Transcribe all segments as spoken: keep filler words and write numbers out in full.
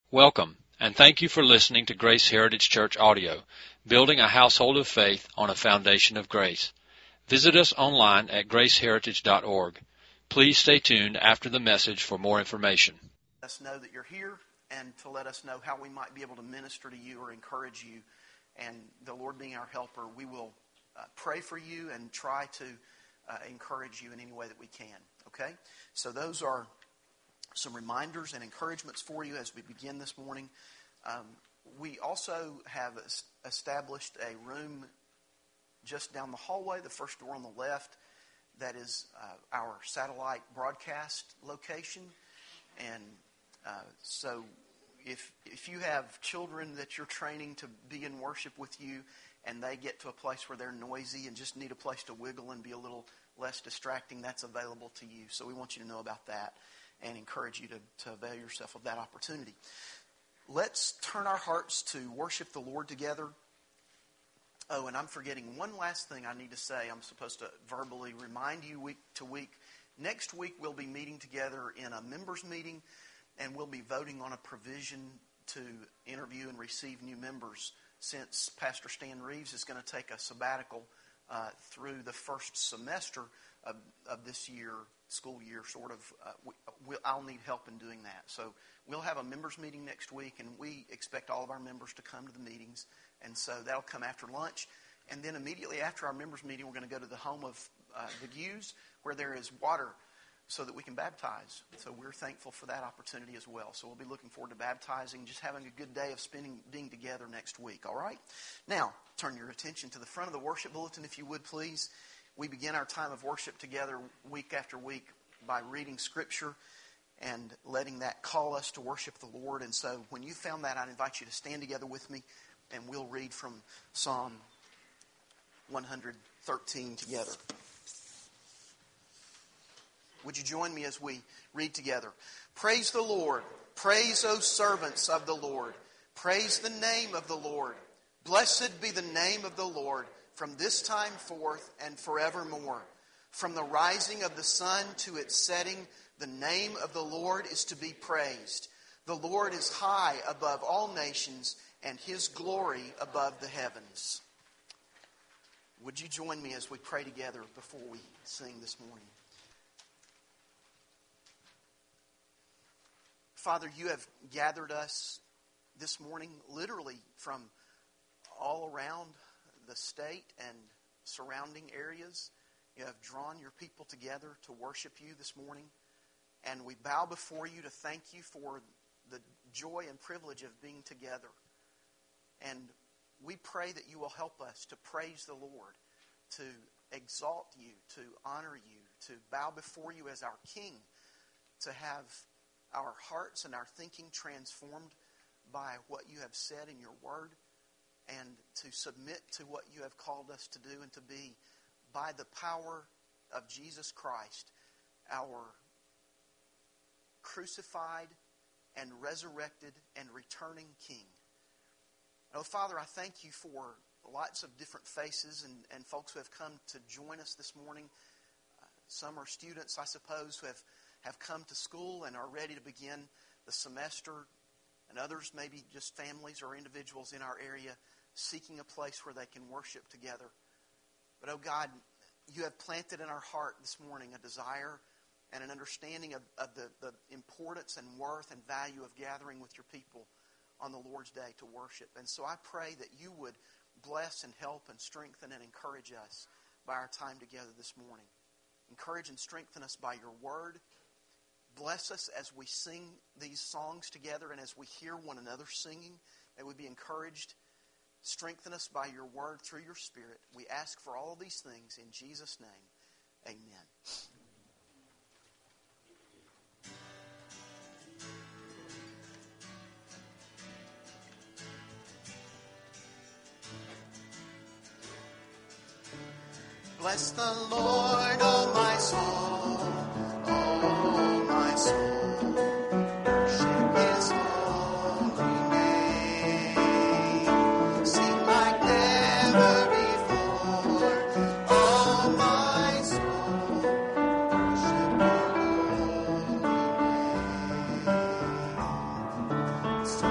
Welcome, and thank you for listening to Grace Heritage Church Audio, building a household of faith on a foundation of grace. Visit us online at grace heritage dot org. Please stay tuned after the message for more information. Let us know that you're here and to let us know how we might be able to minister to you or encourage you. And the Lord being our helper, we will uh, pray for you and try to uh, encourage you in any way that we can. Okay? So those are some reminders and encouragements for you as we begin this morning. Um, we also have established a room just down the hallway, the first door on the left, that is uh, our satellite broadcast location. And uh, so if if you have children that you're training to be in worship with you and they get to a place where they're noisy and just need a place to wiggle and be a little less distracting, that's available to you. So we want you to know about that and encourage you to, to avail yourself of that opportunity. Let's turn our hearts to worship the Lord together. Oh, and I'm forgetting one last thing I need to say. I'm supposed to verbally remind you week to week. Next week we'll be meeting together in a members meeting, and we'll be voting on a provision to interview and receive new members, since Pastor Stan Reeves is going to take a sabbatical uh, through the first semester of, of this year, school year, sort of. Uh, we, we'll, I'll need help in doing that. So we'll have a members meeting next week, and we expect all of our members to come to the meetings. And so that'll come after lunch. And then immediately after our members meeting, we're going to go to the home of uh, the Hughes, where there is water so that we can baptize. So we're thankful for that opportunity as well. So we'll be looking forward to baptizing, just having a good day of spending, being together next week. All right? Now, turn your attention to the front of the worship bulletin, if you would, please. We begin our time of worship together week after week by reading Scripture and letting that call us to worship the Lord. And so when you found that, I'd invite you to stand together with me, and we'll read from Psalm one thirteen together. Would you join me as we read together? Praise the Lord. Praise, O servants of the Lord. Praise the name of the Lord. Blessed be the name of the Lord from this time forth and forevermore. From the rising of the sun to its setting, the name of the Lord is to be praised. The Lord is high above all nations, and His glory above the heavens. Would you join me as we pray together before we sing this morning? Father, you have gathered us this morning literally from all around the state and surrounding areas. You have drawn your people together to worship you this morning. And we bow before you to thank you for the joy and privilege of being together. And we pray that you will help us to praise the Lord, to exalt you, to honor you, to bow before you as our King, to have our hearts and our thinking transformed by what you have said in your word, and to submit to what you have called us to do and to be by the power of Jesus Christ, our crucified and resurrected and returning King. Oh, Father, I thank you for lots of different faces and, and folks who have come to join us this morning. Uh, some are students, I suppose, who have, have come to school and are ready to begin the semester. And others, maybe just families or individuals in our area seeking a place where they can worship together. But, oh God, you have planted in our heart this morning a desire and an understanding of, of the, the importance and worth and value of gathering with your people on the Lord's Day to worship. And so I pray that you would bless and help and strengthen and encourage us by our time together this morning. Encourage and strengthen us by your word. Bless us as we sing these songs together and as we hear one another singing. May we be encouraged. Strengthen us by your word through your Spirit. We ask for all of these things in Jesus' name. Amen. Bless the Lord, oh my soul, oh my soul. Worship His holy name. Sing like never before, oh my soul. Worship your holy name. So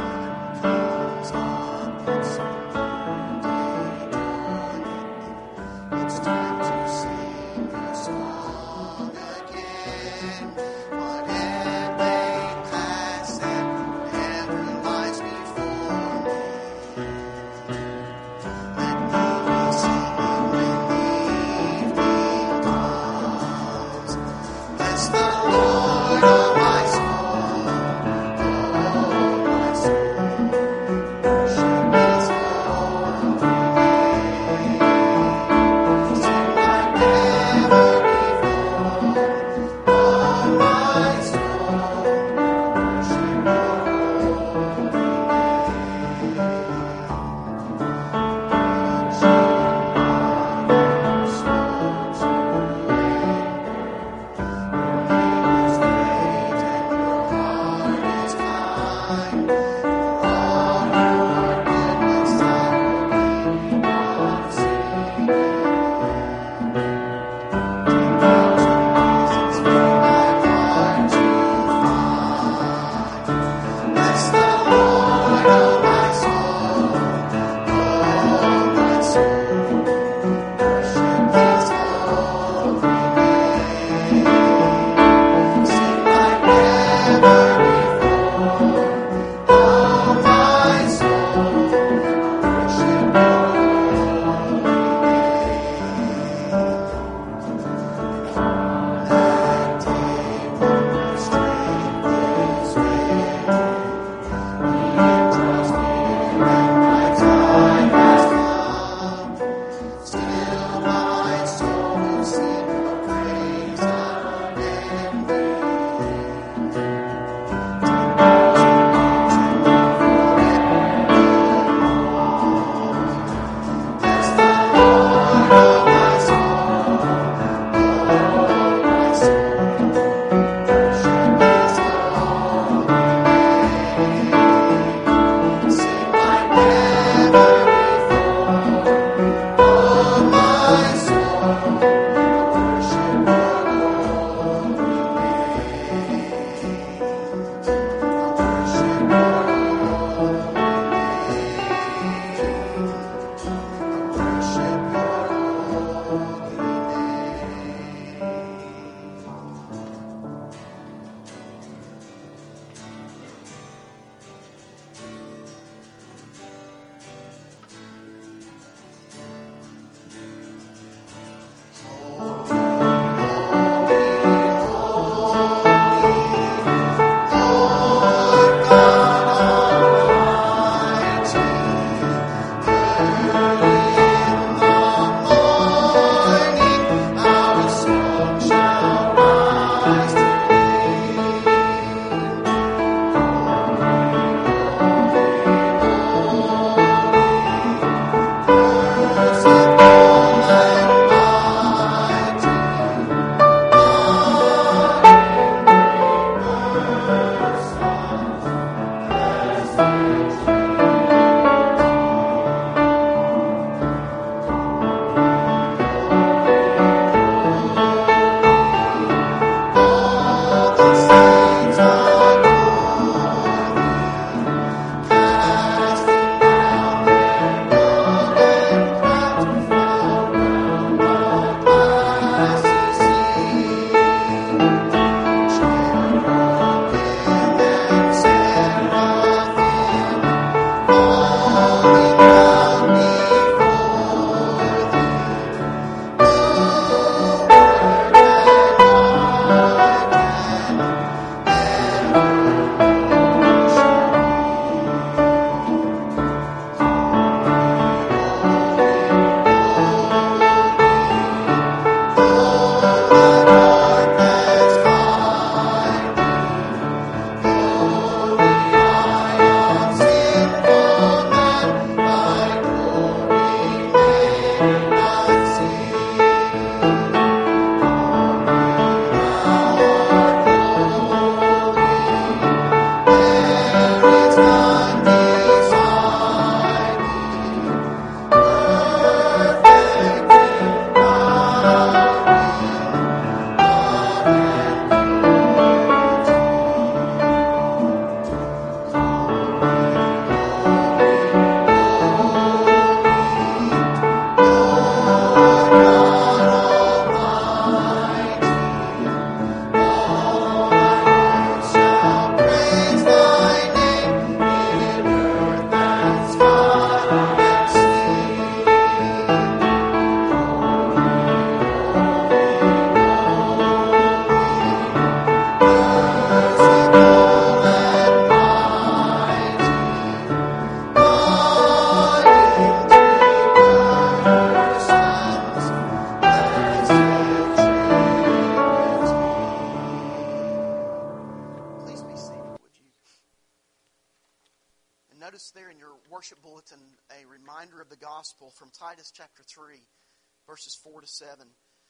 From Titus chapter three, verses four to seven.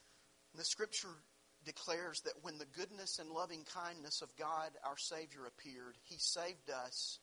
The scripture declares that when the goodness and loving kindness of God our Savior appeared, He saved us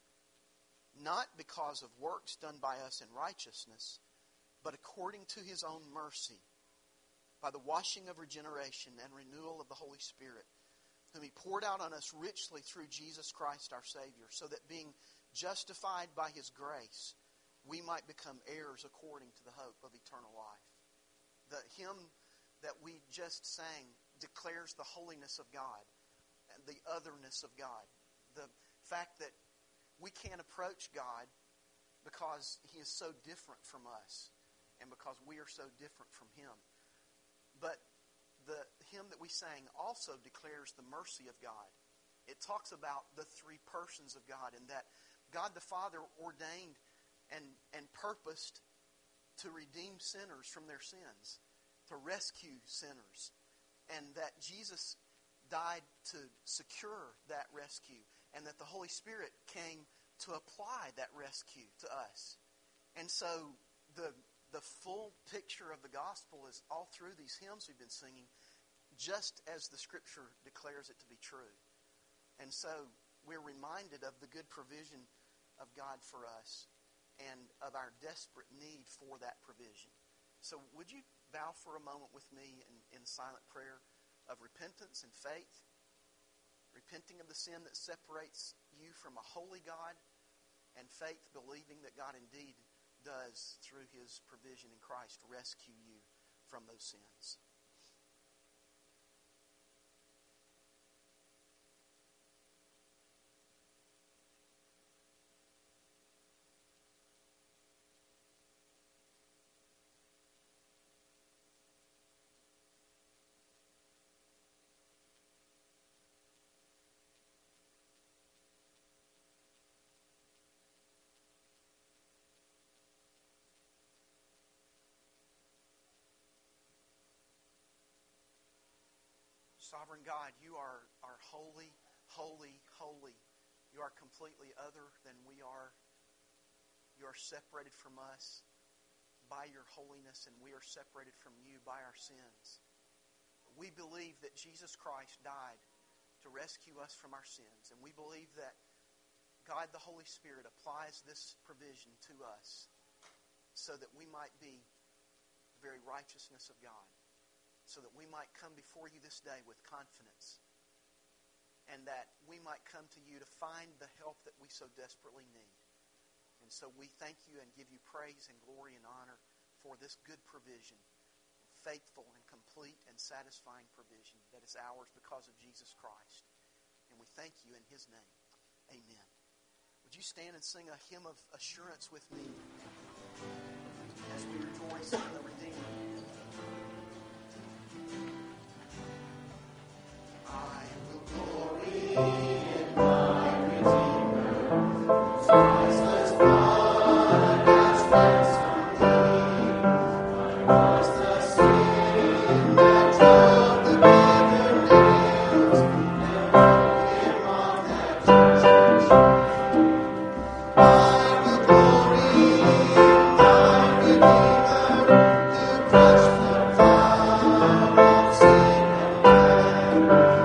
not because of works done by us in righteousness, but according to His own mercy, by the washing of regeneration and renewal of the Holy Spirit, whom He poured out on us richly through Jesus Christ our Savior, so that being justified by His grace, we might become heirs according to the hope of eternal life. The hymn that we just sang declares the holiness of God and the otherness of God. The fact that we can't approach God because He is so different from us and because we are so different from Him. But the hymn that we sang also declares the mercy of God. It talks about the three persons of God, and that God the Father ordained And, and purposed to redeem sinners from their sins, to rescue sinners, and that Jesus died to secure that rescue, and that the Holy Spirit came to apply that rescue to us. And so the the full picture of the gospel is all through these hymns we've been singing, just as the Scripture declares it to be true. And so we're reminded of the good provision of God for us, and of our desperate need for that provision. So would you bow for a moment with me in, in silent prayer of repentance and faith, repenting of the sin that separates you from a holy God, and faith believing that God indeed does, through His provision in Christ, rescue you from those sins. Sovereign God, you are, are holy, holy, holy. You are completely other than we are. You are separated from us by your holiness, and we are separated from you by our sins. We believe that Jesus Christ died to rescue us from our sins, and we believe that God the Holy Spirit applies this provision to us so that we might be the very righteousness of God, so that we might come before you this day with confidence, and that we might come to you to find the help that we so desperately need. And so we thank you and give you praise and glory and honor for this good provision, faithful and complete and satisfying provision that is ours because of Jesus Christ. And we thank you in His name. Amen. Would you stand and sing a hymn of assurance with me as we rejoice in the Redeemer? I will glory in my Redeemer, priceless blood has ransomed me. I was the sin that drove the bitter nails, and on Him on that church. I will glory in my Redeemer, who crushed the power of sin and death.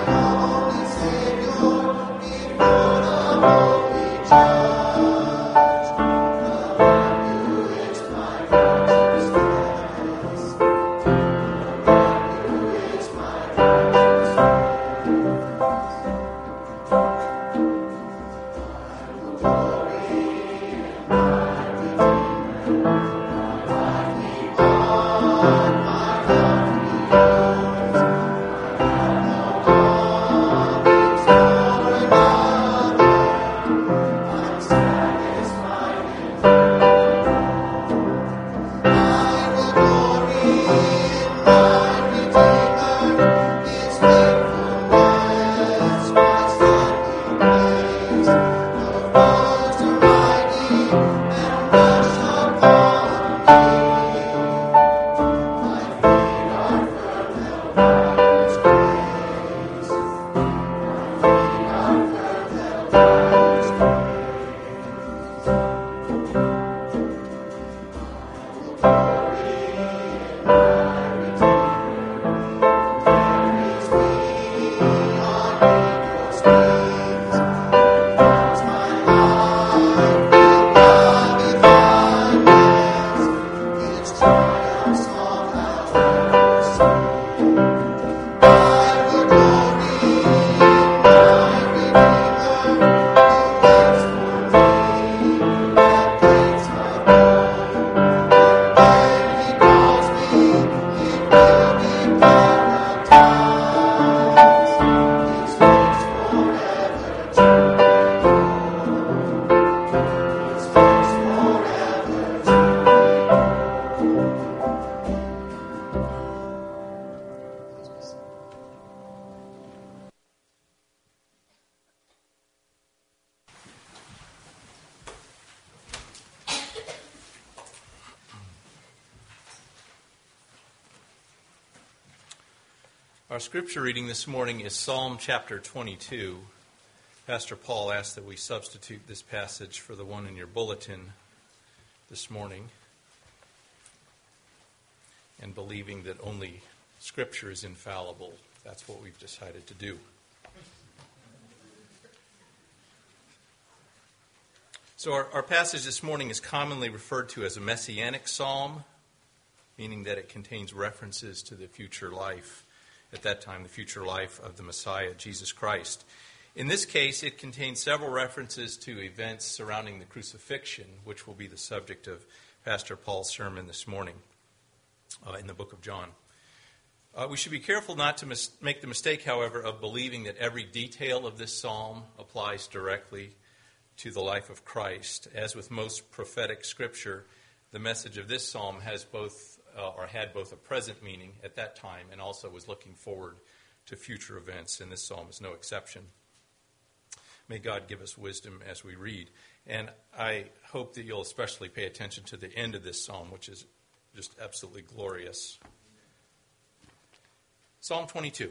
Our scripture reading this morning is Psalm chapter twenty-two. Pastor Paul asked that we substitute this passage for the one in your bulletin this morning. And believing that only scripture is infallible, that's what we've decided to do. So our, our passage this morning is commonly referred to as a messianic psalm, meaning that it contains references to the future life. At that time, the future life of the Messiah, Jesus Christ. In this case, it contains several references to events surrounding the crucifixion, which will be the subject of Pastor Paul's sermon this morning uh, in the book of John. Uh, we should be careful not to mis- make the mistake, however, of believing that every detail of this psalm applies directly to the life of Christ. As with most prophetic scripture, the message of this psalm has both Uh, or had both a present meaning at that time and also was looking forward to future events, and this psalm is no exception. May God give us wisdom as we read. And I hope that you'll especially pay attention to the end of this psalm, which is just absolutely glorious. Psalm twenty-two.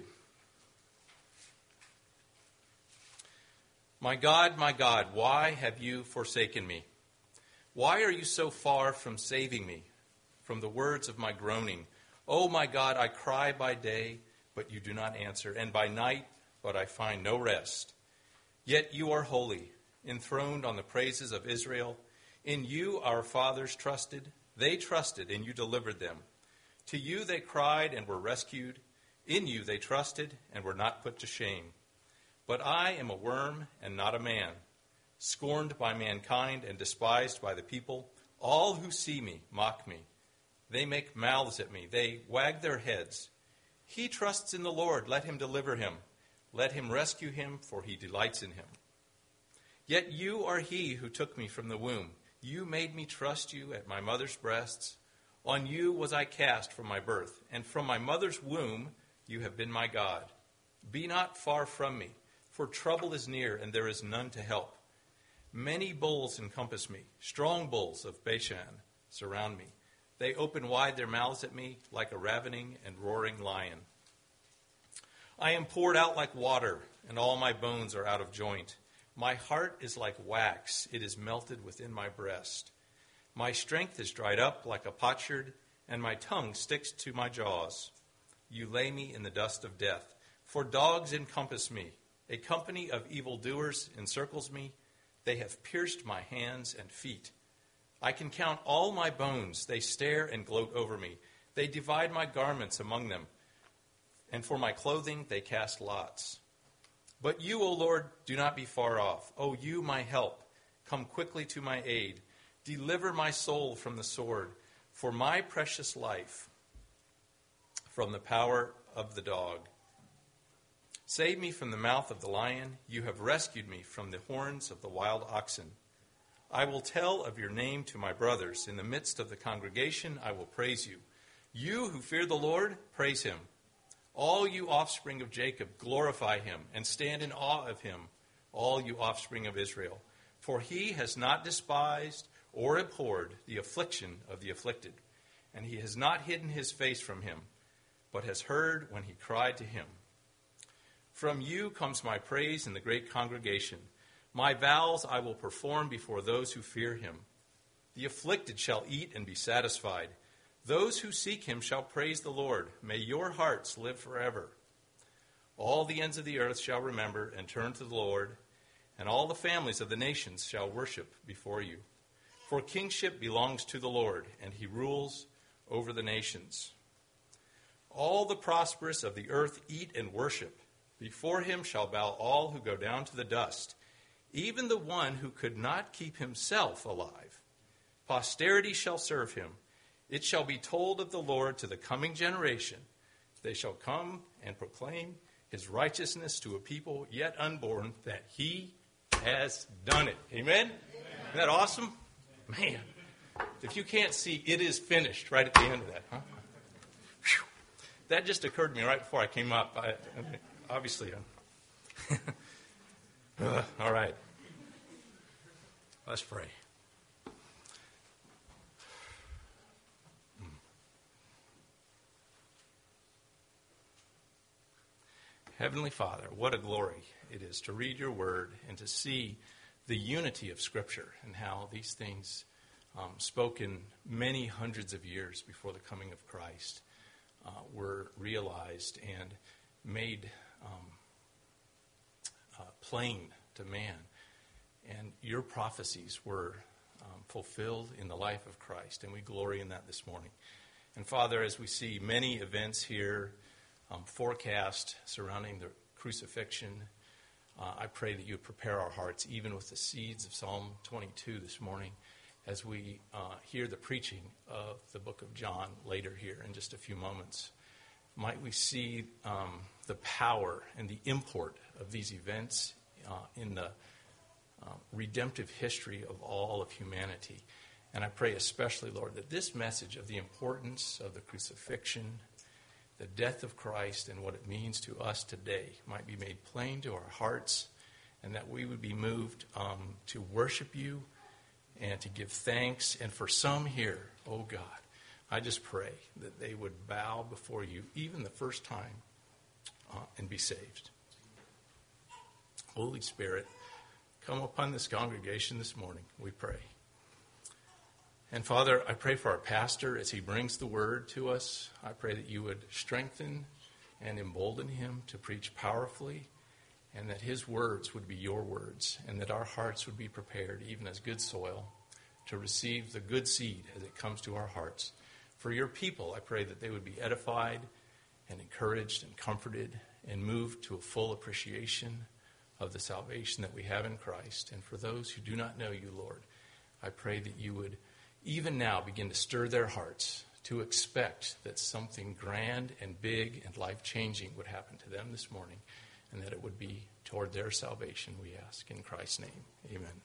My God, my God, why have you forsaken me? Why are you so far from saving me? From the words of my groaning. Oh, my God, I cry by day, but you do not answer, and by night, but I find no rest. Yet you are holy. enthroned on the praises of Israel. In you our fathers trusted. They trusted, and you delivered them. To you they cried and were rescued. In you they trusted and were not put to shame. But I am a worm and not a man, scorned by mankind and despised by the people. All who see me mock me. They make mouths at me. They wag their heads. He trusts in the Lord. Let him deliver him. Let him rescue him, for he delights in him. Yet you are he who took me from the womb. You made me trust you at my mother's breasts. On you was I cast from my birth, and from my mother's womb you have been my God. Be not far from me, for trouble is near, and there is none to help. Many bulls encompass me, strong bulls of Bashan surround me. They open wide their mouths at me like a ravening and roaring lion. I am poured out like water, and all my bones are out of joint. My heart is like wax, it is melted within my breast. My strength is dried up like a potsherd, and my tongue sticks to my jaws. You lay me in the dust of death, for dogs encompass me. A company of evildoers encircles me. They have pierced my hands and feet. I can count all my bones. They stare and gloat over me. They divide my garments among them, and for my clothing they cast lots. But you, O Lord, do not be far off. O you, my help, come quickly to my aid. Deliver my soul from the sword, for my precious life from the power of the dog. Save me from the mouth of the lion. You have rescued me from the horns of the wild oxen. I will tell of your name to my brothers. In the midst of the congregation, I will praise you. You who fear the Lord, praise him. All you offspring of Jacob, glorify him and stand in awe of him, all you offspring of Israel. For he has not despised or abhorred the affliction of the afflicted, and he has not hidden his face from him, but has heard when he cried to him. From you comes my praise in the great congregation. My vows I will perform before those who fear him. The afflicted shall eat and be satisfied. Those who seek him shall praise the Lord. May your hearts live forever. All the ends of the earth shall remember and turn to the Lord, and all the families of the nations shall worship before you. For kingship belongs to the Lord, and he rules over the nations. All the prosperous of the earth eat and worship. Before him shall bow all who go down to the dust, even the one who could not keep himself alive. Posterity shall serve him. It shall be told of the Lord to the coming generation. They shall come and proclaim his righteousness to a people yet unborn, that he has done it. Amen? Amen. Isn't that awesome? Man, if you can't see, it is finished right at the end of that. Huh? Whew. That just occurred to me right before I came up. I, I mean, obviously, uh, all right. Let's pray. Heavenly Father, what a glory it is to read your word and to see the unity of Scripture and how these things um, spoken many hundreds of years before the coming of Christ uh, were realized and made um, uh, plain to man. And your prophecies were um, fulfilled in the life of Christ, and we glory in that this morning. And Father, as we see many events here um, forecast surrounding the crucifixion, uh, I pray that you would prepare our hearts, even with the seeds of Psalm twenty-two this morning, as we uh, hear the preaching of the book of John later here in just a few moments. Might we see um, the power and the import of these events uh, in the uh, redemptive history of all of humanity. And I pray especially, Lord, that this message of the importance of the crucifixion, the death of Christ, and what it means to us today might be made plain to our hearts, and that we would be moved um, to worship you and to give thanks. And for some here, oh God, I just pray that they would bow before you even the first time uh, and be saved. Holy Spirit, come upon this congregation this morning, we pray. And Father, I pray for our pastor as he brings the word to us. I pray that you would strengthen and embolden him to preach powerfully and that his words would be your words, and that our hearts would be prepared, even as good soil, to receive the good seed as it comes to our hearts. For your people, I pray that they would be edified and encouraged and comforted and moved to a full appreciation of the salvation that we have in Christ. And for those who do not know you, Lord, I pray that you would even now begin to stir their hearts to expect that something grand and big and life-changing would happen to them this morning, and that it would be toward their salvation, we ask in Christ's name. Amen.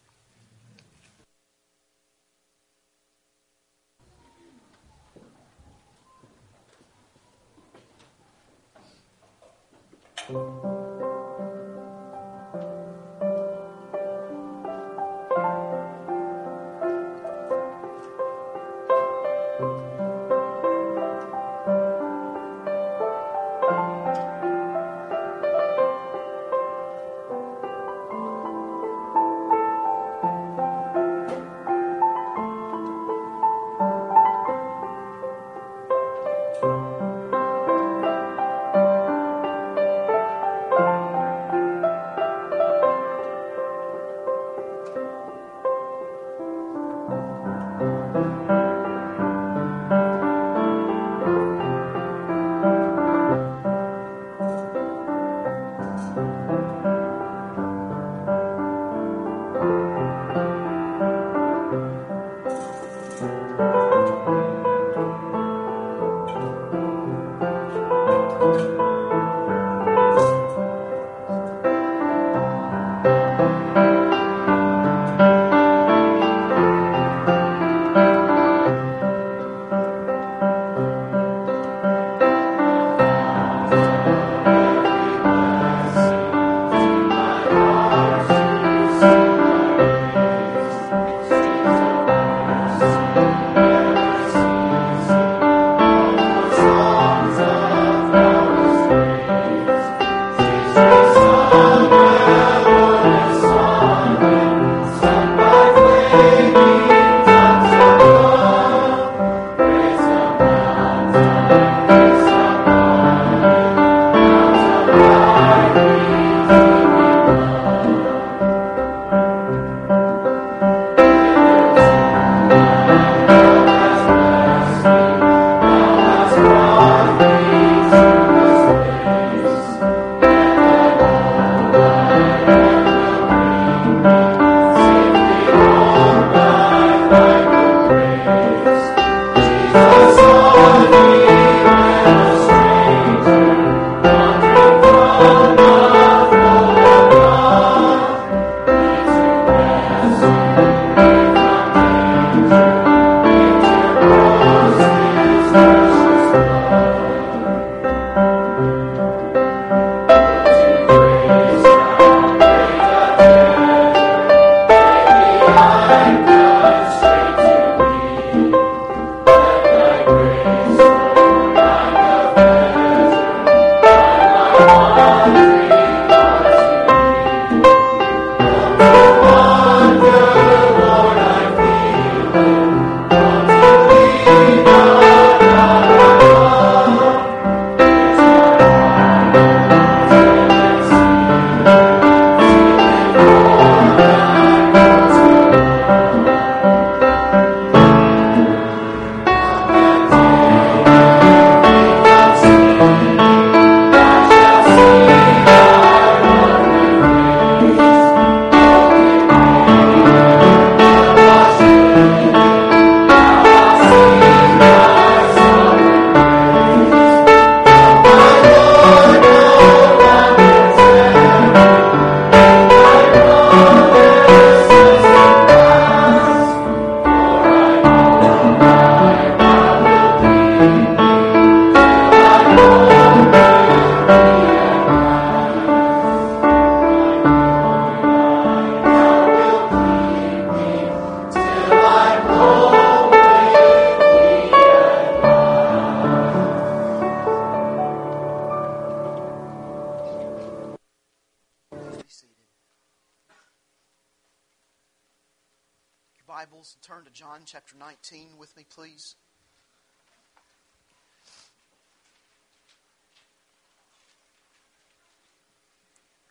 Bibles and turn to John chapter nineteen with me, please.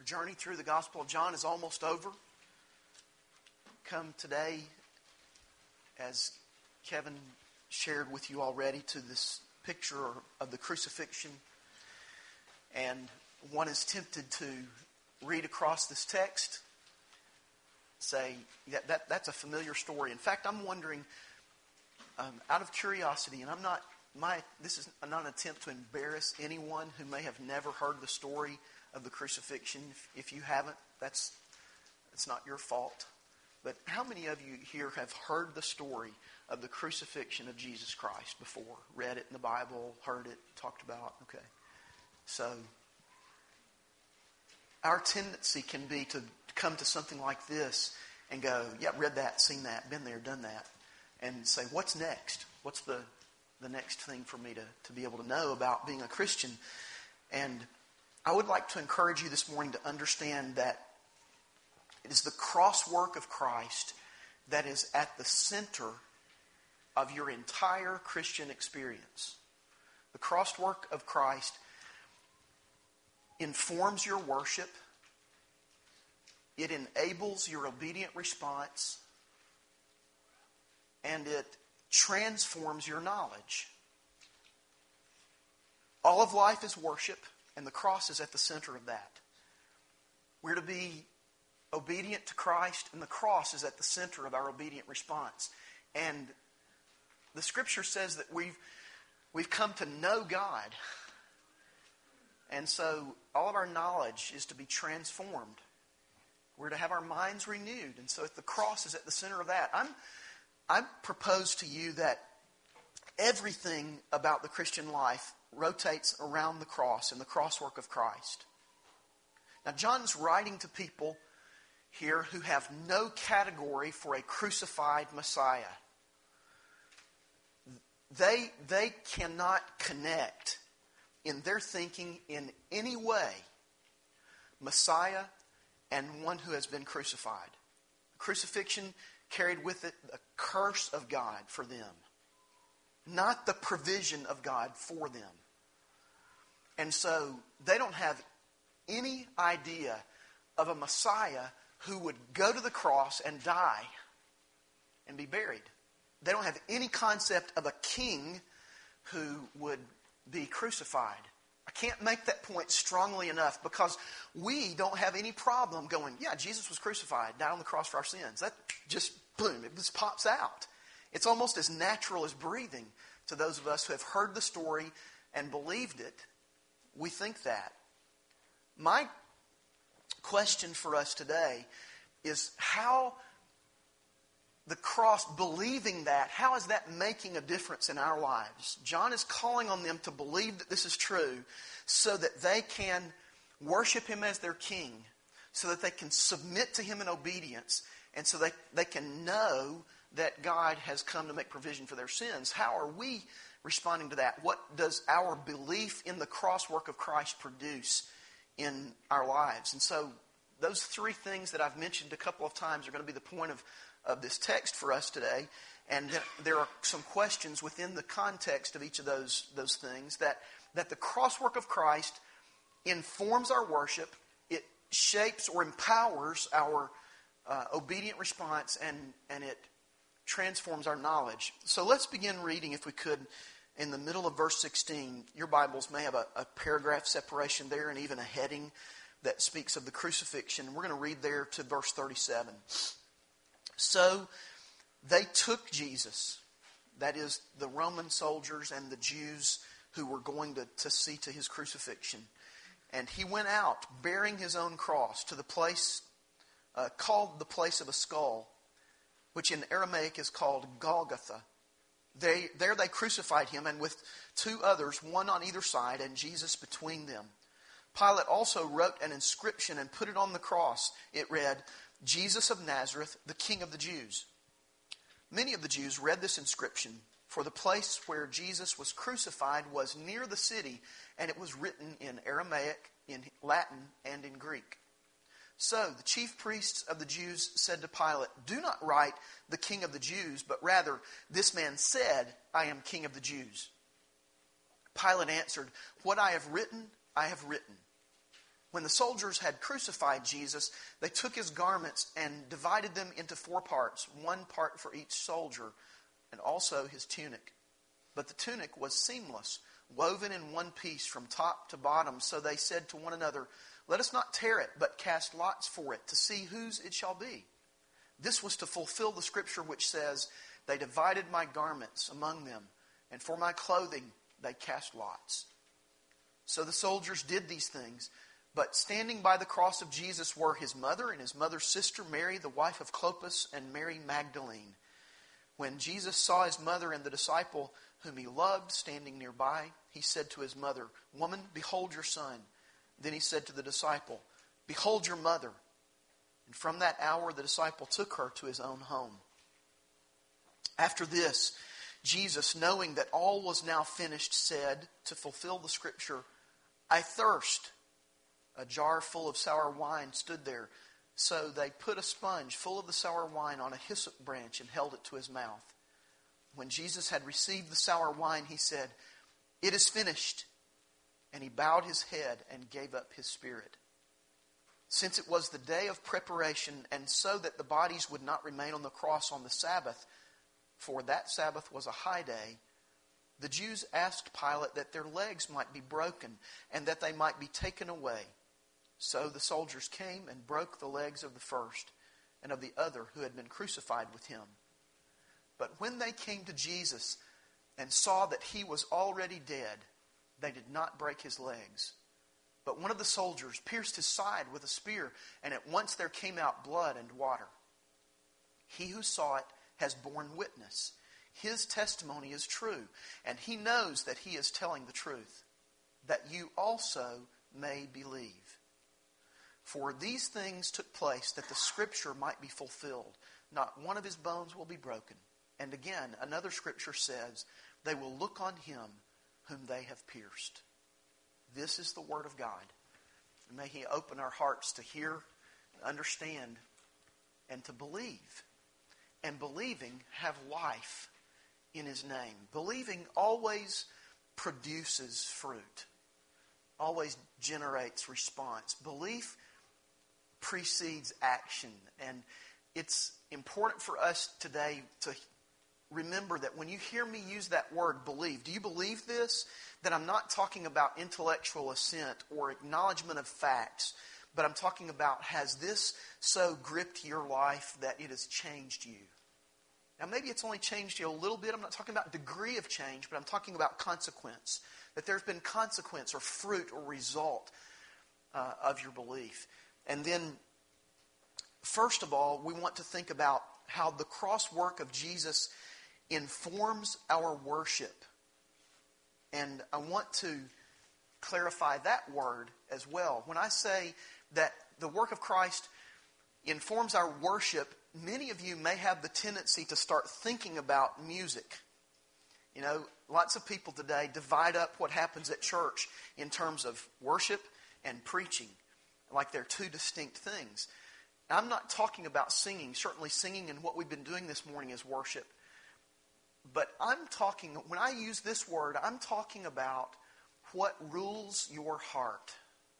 journey through the Gospel of John is almost over. Come today, as Kevin shared with you already, to this picture of the crucifixion. And one is tempted to read across this text, say, yeah, that, that's a familiar story. In fact, I'm wondering, um, out of curiosity, and I'm not, my this is not an attempt to embarrass anyone who may have never heard the story of the crucifixion. If, if you haven't, that's it's not your fault. But how many of you here have heard the story of the crucifixion of Jesus Christ before? Read it in the Bible, heard it, talked about? Okay. So, our tendency can be to come to something like this and go, yeah, read that, seen that, been there, done that. And say, what's next? What's the, the next thing for me to, to be able to know about being a Christian? And I would like to encourage you this morning to understand that it is the cross work of Christ that is at the center of your entire Christian experience. The cross work of Christ informs your worship. It enables your obedient response. And it transforms your knowledge. All of life is worship, and the cross is at the center of that. We're to be obedient to Christ, and the cross is at the center of our obedient response. And the Scripture says that we've we've come to know God. And so all of our knowledge is to be transformed. We're to have our minds renewed. And so the cross is at the center of that. I'm I propose to you that everything about the Christian life rotates around the cross and the cross work of Christ. Now, John's writing to people here who have no category for a crucified Messiah. They, they cannot connect in their thinking in any way Messiah and one who has been crucified. Crucifixion carried with it the curse of God for them, not the provision of God for them. And so they don't have any idea of a Messiah who would go to the cross and die and be buried. They don't have any concept of a king who would be crucified. I can't make that point strongly enough, because we don't have any problem going, yeah, Jesus was crucified, died on the cross for our sins. That just, boom, it just pops out. It's almost as natural as breathing to those of us who have heard the story and believed it. We think that. My question for us today is how the cross, believing that, how is that making a difference in our lives? John is calling on them to believe that this is true so that they can worship Him as their King, so that they can submit to Him in obedience, and so they, they can know that God has come to make provision for their sins. How are we responding to that? What does our belief in the cross work of Christ produce in our lives? And so those three things that I've mentioned a couple of times are going to be the point of, of this text for us today. And there are some questions within the context of each of those, those things that, that the cross work of Christ informs our worship. It shapes or empowers our uh, obedient response, and, and it transforms our knowledge. So let's begin reading, if we could, in the middle of verse sixteen. Your Bibles may have a, a paragraph separation there and even a heading that speaks of the crucifixion. We're going to read there to verse thirty-seven. So they took Jesus, that is the Roman soldiers and the Jews who were going to, to see to His crucifixion. And He went out bearing His own cross to the place uh, called the place of a skull, which in Aramaic is called Golgotha. They, there they crucified Him, and with two others, one on either side, and Jesus between them. Pilate also wrote an inscription and put it on the cross. It read, Jesus of Nazareth, the King of the Jews. Many of the Jews read this inscription, for the place where Jesus was crucified was near the city, and it was written in Aramaic, in Latin, and in Greek. So the chief priests of the Jews said to Pilate, do not write the King of the Jews, but rather, this man said, I am King of the Jews. Pilate answered, what I have written, I have written. When the soldiers had crucified Jesus, they took his garments and divided them into four parts, one part for each soldier, and also his tunic. But the tunic was seamless, woven in one piece from top to bottom. So they said to one another, "Let us not tear it, but cast lots for it, to see whose it shall be." This was to fulfill the scripture which says, "They divided my garments among them, and for my clothing they cast lots." So the soldiers did these things. But standing by the cross of Jesus were his mother and his mother's sister, Mary, the wife of Clopas, and Mary Magdalene. When Jesus saw his mother and the disciple whom he loved standing nearby, he said to his mother, "Woman, behold your son." Then he said to the disciple, "Behold your mother." And from that hour the disciple took her to his own home. After this, Jesus, knowing that all was now finished, said, to fulfill the scripture, "I thirst." A jar full of sour wine stood there. So they put a sponge full of the sour wine on a hyssop branch and held it to his mouth. When Jesus had received the sour wine, he said, "It is finished." And he bowed his head and gave up his spirit. Since it was the day of preparation, and so that the bodies would not remain on the cross on the Sabbath, for that Sabbath was a high day, the Jews asked Pilate that their legs might be broken and that they might be taken away. So the soldiers came and broke the legs of the first and of the other who had been crucified with him. But when they came to Jesus and saw that he was already dead, they did not break his legs. But one of the soldiers pierced his side with a spear, and at once there came out blood and water. He who saw it has borne witness. His testimony is true, and he knows that he is telling the truth, that you also may believe. For these things took place that the scripture might be fulfilled. Not one of his bones will be broken. And again, another scripture says, they will look on him whom they have pierced. This is the word of God. And may he open our hearts to hear, understand, and to believe. And believing have life in his name. Believing always produces fruit. Always generates response. Belief precedes action. And it's important for us today to remember that when you hear me use that word believe, do you believe this? That I'm not talking about intellectual assent or acknowledgement of facts, but I'm talking about, has this so gripped your life that it has changed you? Now maybe it's only changed you a little bit. I'm not talking about degree of change, but I'm talking about consequence. That there's been consequence or fruit or result uh, of your belief. And then, first of all, we want to think about how the cross work of Jesus informs our worship. And I want to clarify that word as well. When I say that the work of Christ informs our worship, many of you may have the tendency to start thinking about music. You know, lots of people today divide up what happens at church in terms of worship and preaching, like they're two distinct things. I'm not talking about singing. Certainly singing and what we've been doing this morning is worship. But I'm talking, when I use this word, I'm talking about what rules your heart.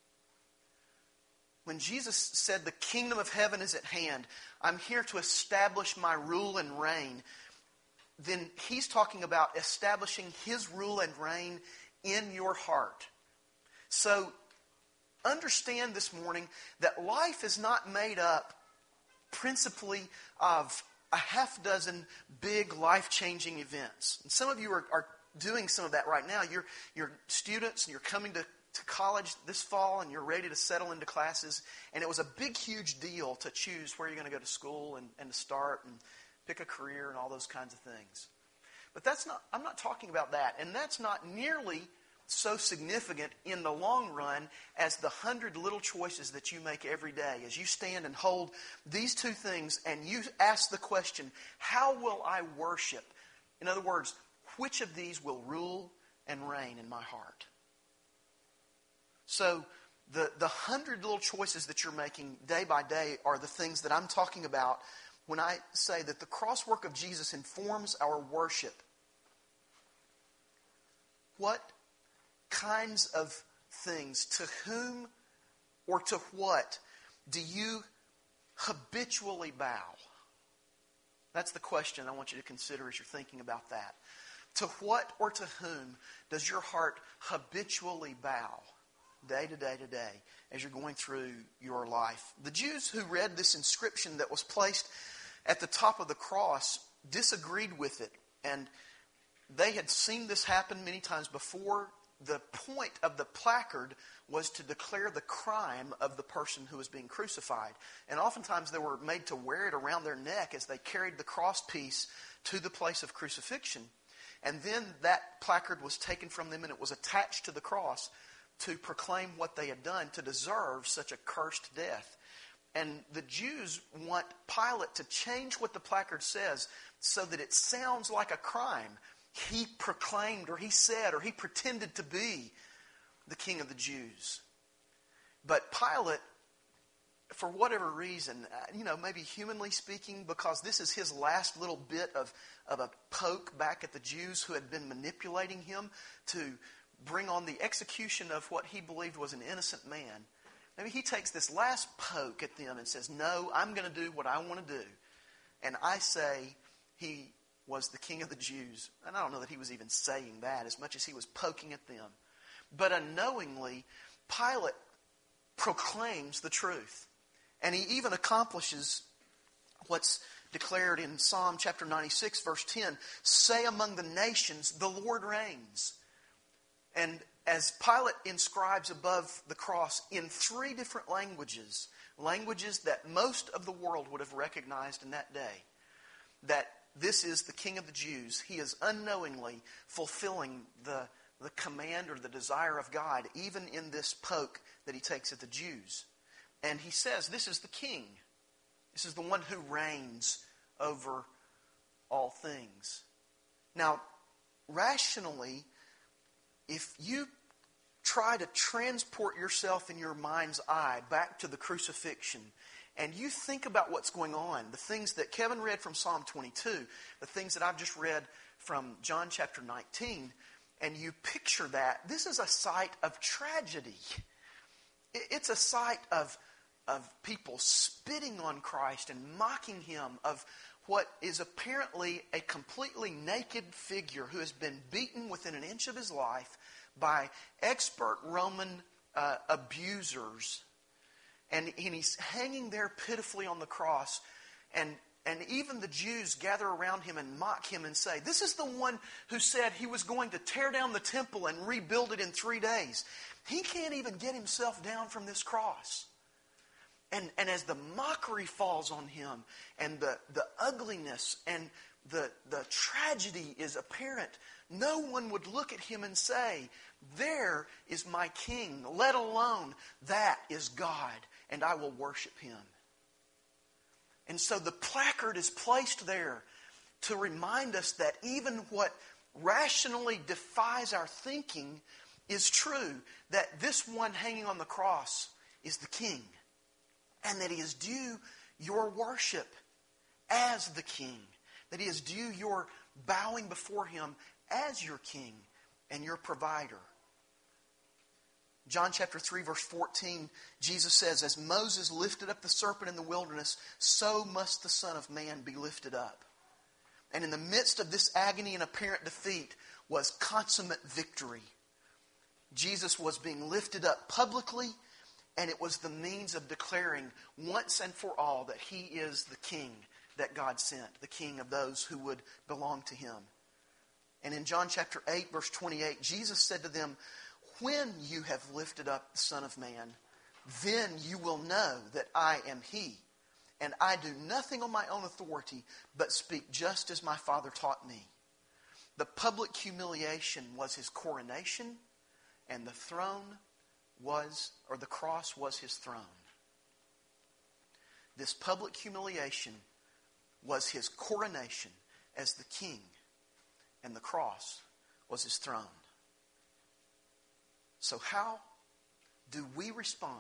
When Jesus said the kingdom of heaven is at hand, I'm here to establish my rule and reign, then he's talking about establishing his rule and reign in your heart. So understand this morning that life is not made up principally of a half dozen big life-changing events. And some of you are, are doing some of that right now. You're, you're students and you're coming to, to college this fall and you're ready to settle into classes. And it was a big, huge deal to choose where you're going to go to school and, and to start and pick a career and all those kinds of things. But that's not, I'm not talking about that. And that's not nearly so significant in the long run as the hundred little choices that you make every day. As you stand and hold these two things and you ask the question, how will I worship? In other words, which of these will rule and reign in my heart? So the, the hundred little choices that you're making day by day are the things that I'm talking about when I say that the cross work of Jesus informs our worship. What kinds of things, to whom or to what do you habitually bow? That's the question I want you to consider as you're thinking about that. To what or to whom does your heart habitually bow day to day to day as you're going through your life? The Jews who read this inscription that was placed at the top of the cross disagreed with it. And they had seen this happen many times before. The point of the placard was to declare the crime of the person who was being crucified. And oftentimes they were made to wear it around their neck as they carried the cross piece to the place of crucifixion. And then that placard was taken from them and it was attached to the cross to proclaim what they had done to deserve such a cursed death. And the Jews want Pilate to change what the placard says so that it sounds like a crime. He proclaimed or he said or he pretended to be the King of the Jews. But Pilate, for whatever reason, you know, maybe humanly speaking, because this is his last little bit of, of a poke back at the Jews who had been manipulating him to bring on the execution of what he believed was an innocent man. Maybe he takes this last poke at them and says, no, I'm going to do what I want to do. And I say he was the King of the Jews. And I don't know that he was even saying that as much as he was poking at them. But unknowingly, Pilate proclaims the truth. And he even accomplishes what's declared in Psalm chapter ninety-six, verse ten. Say among the nations, the Lord reigns. And as Pilate inscribes above the cross in three different languages, languages that most of the world would have recognized in that day, that this is the King of the Jews, he is unknowingly fulfilling the, the command or the desire of God, even in this poke that he takes at the Jews. And he says, this is the King. This is the one who reigns over all things. Now, rationally, if you try to transport yourself in your mind's eye back to the crucifixion, and you think about what's going on, the things that Kevin read from Psalm twenty-two, the things that I've just read from John chapter nineteen, and you picture that, this is a sight of tragedy. It's a sight of, of people spitting on Christ and mocking him, of what is apparently a completely naked figure who has been beaten within an inch of his life by expert Roman uh, abusers. And, and he's hanging there pitifully on the cross. And, and even the Jews gather around him and mock him and say, this is the one who said he was going to tear down the temple and rebuild it in three days. He can't even get himself down from this cross. And, and as the mockery falls on him and the, the ugliness and the, the tragedy is apparent, no one would look at him and say, there is my King, let alone that is God, and I will worship him. And so the placard is placed there to remind us that even what rationally defies our thinking is true, that this one hanging on the cross is the King, and that he is due your worship as the King, that he is due your bowing before him as your King and your provider. John chapter three, verse fourteen, Jesus says, as Moses lifted up the serpent in the wilderness, so must the Son of Man be lifted up. And in the midst of this agony and apparent defeat was consummate victory. Jesus was being lifted up publicly, and it was the means of declaring once and for all that he is the King that God sent, the King of those who would belong to him. And in John chapter eight, verse twenty-eight, Jesus said to them, when you have lifted up the Son of Man, then you will know that I am he. And I do nothing on my own authority, but speak just as my Father taught me. The public humiliation was his coronation, and the throne was, or the cross was his throne. This public humiliation was his coronation as the King, and the cross was his throne. So how do we respond?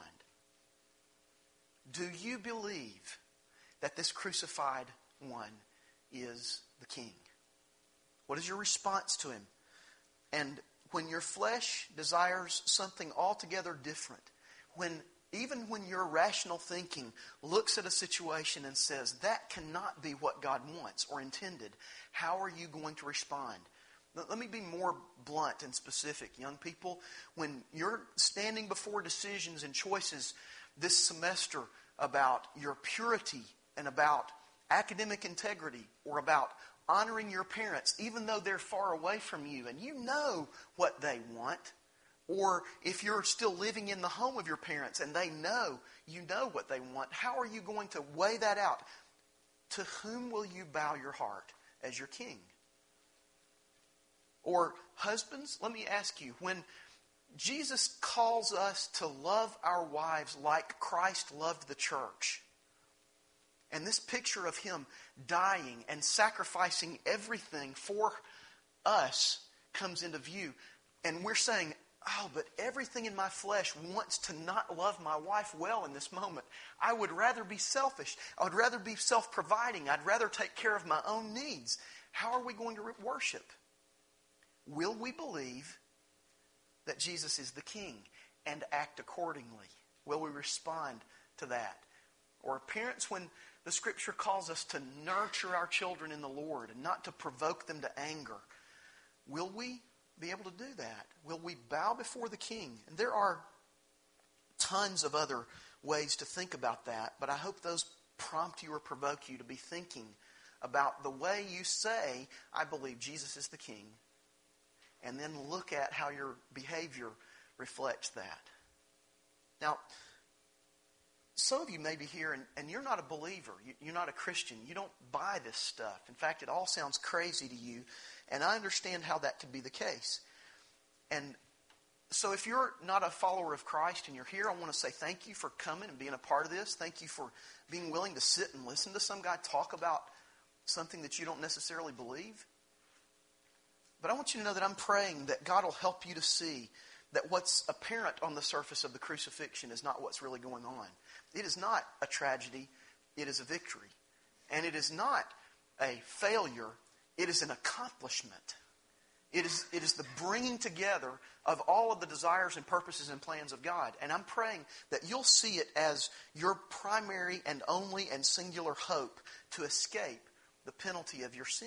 Do you believe that this crucified one is the King? What is your response to him? And when your flesh desires something altogether different, when Even when your rational thinking looks at a situation and says, that cannot be what God wants or intended, how are you going to respond? Let me be more blunt and specific, young people. When you're standing before decisions and choices this semester about your purity and about academic integrity or about honoring your parents, even though they're far away from you and you know what they want, or if you're still living in the home of your parents and they know, you know what they want, how are you going to weigh that out? To whom will you bow your heart as your king? Or husbands, let me ask you, when Jesus calls us to love our wives like Christ loved the church, and this picture of Him dying and sacrificing everything for us comes into view, and we're saying, oh, but everything in my flesh wants to not love my wife well in this moment. I would rather be selfish. I would rather be self-providing. I'd rather take care of my own needs. How are we going to worship? Will we believe that Jesus is the King and act accordingly? Will we respond to that? Or parents, when the Scripture calls us to nurture our children in the Lord and not to provoke them to anger, will we be able to do that? Will we bow before the King? And there are tons of other ways to think about that, but I hope those prompt you or provoke you to be thinking about the way you say, I believe Jesus is the King, and then look at how your behavior reflects that. Now, some of you may be here and, and you're not a believer. You, you're not a Christian. You don't buy this stuff. In fact, it all sounds crazy to you, and I understand how that could be the case. And so if you're not a follower of Christ and you're here, I want to say thank you for coming and being a part of this. Thank you for being willing to sit and listen to some guy talk about something that you don't necessarily believe. But I want you to know that I'm praying that God will help you to see that what's apparent on the surface of the crucifixion is not what's really going on. It is not a tragedy. It is a victory. And it is not a failure. It is an accomplishment. It is, it is the bringing together of all of the desires and purposes and plans of God. And I'm praying that you'll see it as your primary and only and singular hope to escape the penalty of your sin.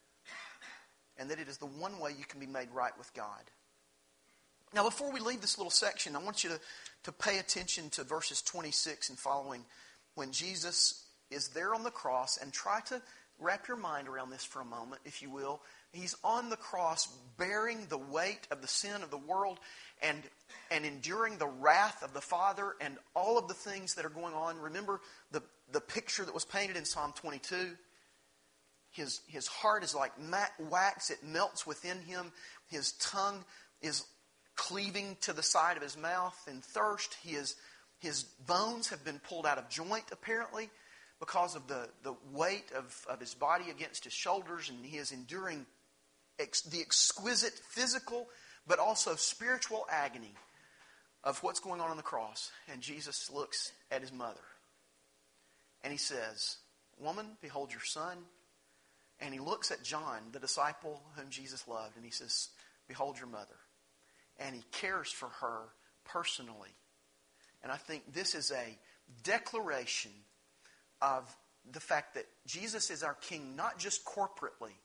And that it is the one way you can be made right with God. Now, before we leave this little section, I want you to, to pay attention to verses twenty-six and following, when Jesus is there on the cross, and try to wrap your mind around this for a moment, if you will. He's on the cross bearing the weight of the sin of the world and, and enduring the wrath of the Father and all of the things that are going on. Remember the, the picture that was painted in Psalm twenty-two? His, his heart is like wax. It melts within him. His tongue is cleaving to the side of his mouth in thirst. He is, his bones have been pulled out of joint, apparently, because of the, the weight of, of his body against his shoulders. And he is enduring ex, the exquisite physical, but also spiritual agony of what's going on on the cross. And Jesus looks at his mother. And he says, "Woman, behold your son." And he looks at John, the disciple whom Jesus loved, and he says, "Behold your mother." And he cares for her personally. And I think this is a declaration of the fact that Jesus is our King, not just corporately,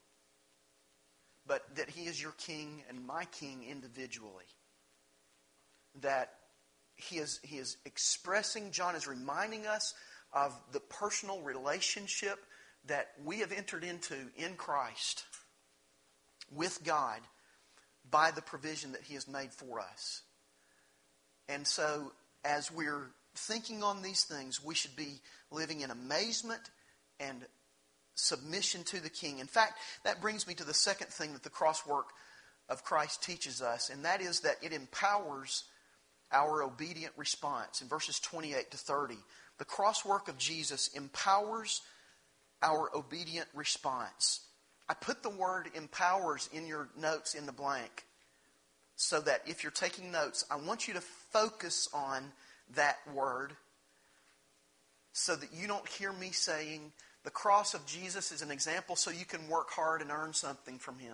but that He is your King and my King individually. That he is, he is expressing, John is reminding us of the personal relationship that we have entered into in Christ with God by the provision that He has made for us. And so, as we're thinking on these things, we should be living in amazement and submission to the King. In fact, that brings me to the second thing that the cross work of Christ teaches us, and that is that it empowers our obedient response. In verses twenty-eight to thirty, the cross work of Jesus empowers our obedient response. I put the word empowers in your notes in the blank so that if you're taking notes, I want you to focus on that word so that you don't hear me saying the cross of Jesus is an example so you can work hard and earn something from Him.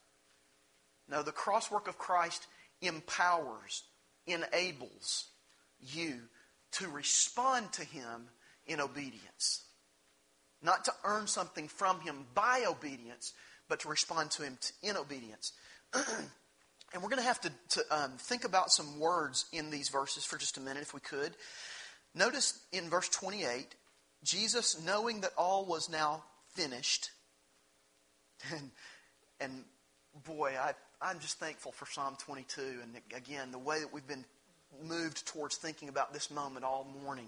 No, the cross work of Christ empowers, enables, you to respond to Him in obedience. Not to earn something from Him by obedience, but to respond to Him in obedience. And we're going to have to, to um, think about some words in these verses for just a minute, if we could. Notice in verse twenty-eight, Jesus, knowing that all was now finished, and, and boy, I, I'm just thankful for Psalm twenty-two, and again, the way that we've been moved towards thinking about this moment all morning.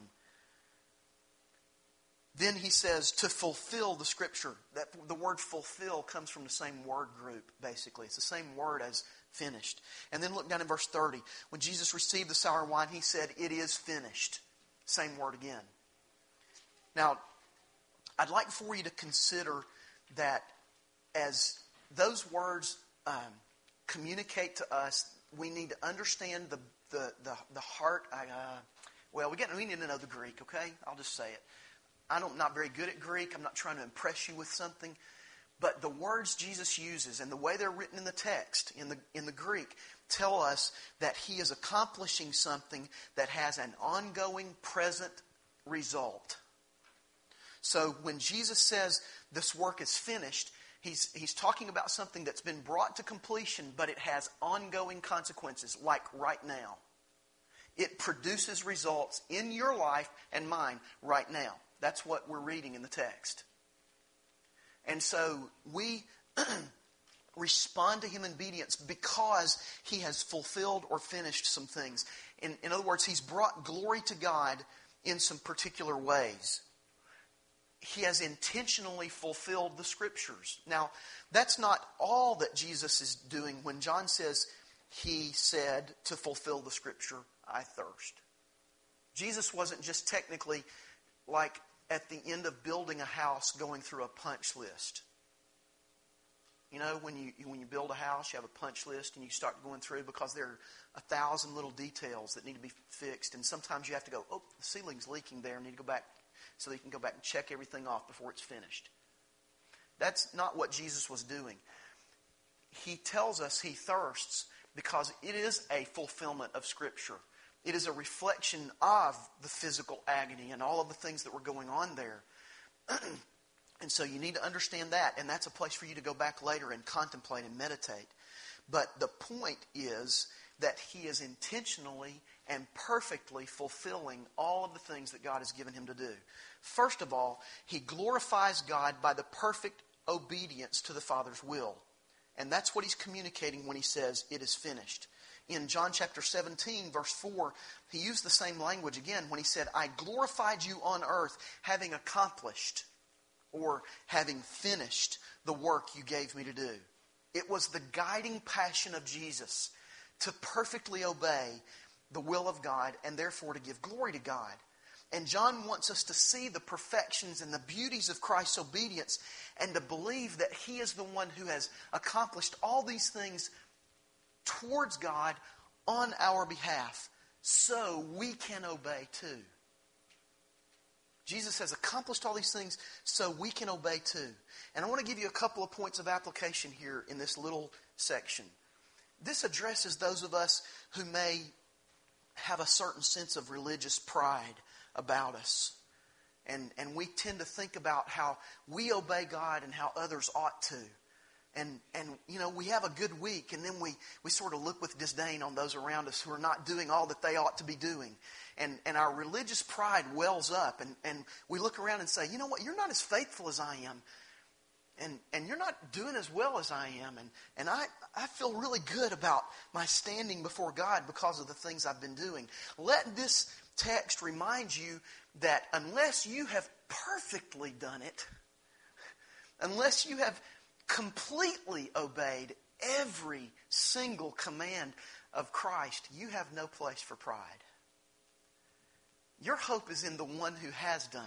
Then he says, to fulfill the Scripture. That the word fulfill comes from the same word group, basically. It's the same word as finished. And then look down in verse thirty. When Jesus received the sour wine, He said, it is finished. Same word again. Now, I'd like for you to consider that as those words um, communicate to us, we need to understand the the the, the heart. Uh, well, we get we need to know the Greek. Okay, I'll just say it. I'm not very good at Greek. I'm not trying to impress you with something. But the words Jesus uses and the way they're written in the text, in the in the Greek, tell us that He is accomplishing something that has an ongoing, present result. So when Jesus says this work is finished, He's, he's talking about something that's been brought to completion, but it has ongoing consequences, like right now. It produces results in your life and mine right now. That's what we're reading in the text. And so we respond to Him in obedience because He has fulfilled or finished some things. In, in other words, He's brought glory to God in some particular ways. He has intentionally fulfilled the Scriptures. Now, that's not all that Jesus is doing when John says He said to fulfill the Scripture, I thirst. Jesus wasn't just technically like at the end of building a house going through a punch list. You know, when you when you build a house, you have a punch list and you start going through because there are a thousand little details that need to be fixed. And sometimes you have to go, oh, the ceiling's leaking there. I need to go back so that you can go back and check everything off before it's finished. That's not what Jesus was doing. He tells us He thirsts because it is a fulfillment of Scripture. It is a reflection of the physical agony and all of the things that were going on there. And so you need to understand that. And that's a place for you to go back later and contemplate and meditate. But the point is that He is intentionally and perfectly fulfilling all of the things that God has given Him to do. First of all, He glorifies God by the perfect obedience to the Father's will. And that's what He's communicating when He says, it is finished. In John chapter seventeen, verse four, He used the same language again when He said, I glorified you on earth, having accomplished or having finished the work you gave me to do. It was the guiding passion of Jesus to perfectly obey the will of God and therefore to give glory to God. And John wants us to see the perfections and the beauties of Christ's obedience and to believe that He is the one who has accomplished all these things towards God on our behalf so we can obey too. Jesus has accomplished all these things so we can obey too. And I want to give you a couple of points of application here in this little section. This addresses those of us who may have a certain sense of religious pride about us. And, and we tend to think about how we obey God and how others ought to. And, and you know, we have a good week and then we, we sort of look with disdain on those around us who are not doing all that they ought to be doing. And, and our religious pride wells up and, and we look around and say, you know what, you're not as faithful as I am. And, and you're not doing as well as I am. And, and I, I feel really good about my standing before God because of the things I've been doing. Let this text remind you that unless you have perfectly done it, unless you have completely obeyed every single command of Christ, you have no place for pride. Your hope is in the one who has done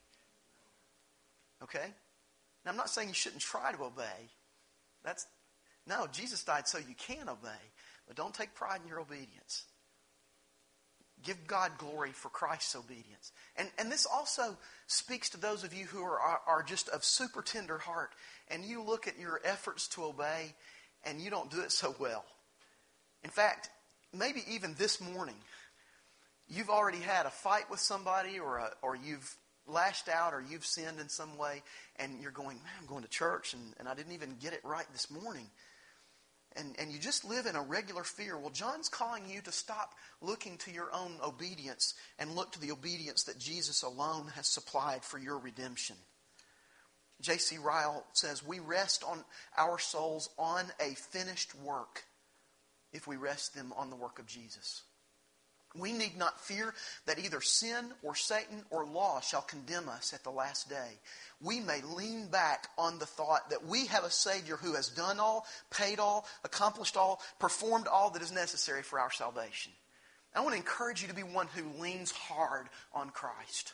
it. Okay? Now, I'm not saying you shouldn't try to obey. That's no, Jesus died so you can obey. But don't take pride in your obedience. Give God glory for Christ's obedience. And, and this also speaks to those of you who are, are, are just of super tender heart. And you look at your efforts to obey and you don't do it so well. In fact, maybe even this morning, you've already had a fight with somebody, or a, or you've lashed out, or you've sinned in some way, and you're going, man, I'm going to church, and, and I didn't even get it right this morning. And, and you just live in a regular fear. Well, John's calling you to stop looking to your own obedience and look to the obedience that Jesus alone has supplied for your redemption. J C Ryle says, we rest on our souls on a finished work if we rest them on the work of Jesus. We need not fear that either sin or Satan or law shall condemn us at the last day. We may lean back on the thought that we have a Savior who has done all, paid all, accomplished all, performed all that is necessary for our salvation. I want to encourage you to be one who leans hard on Christ.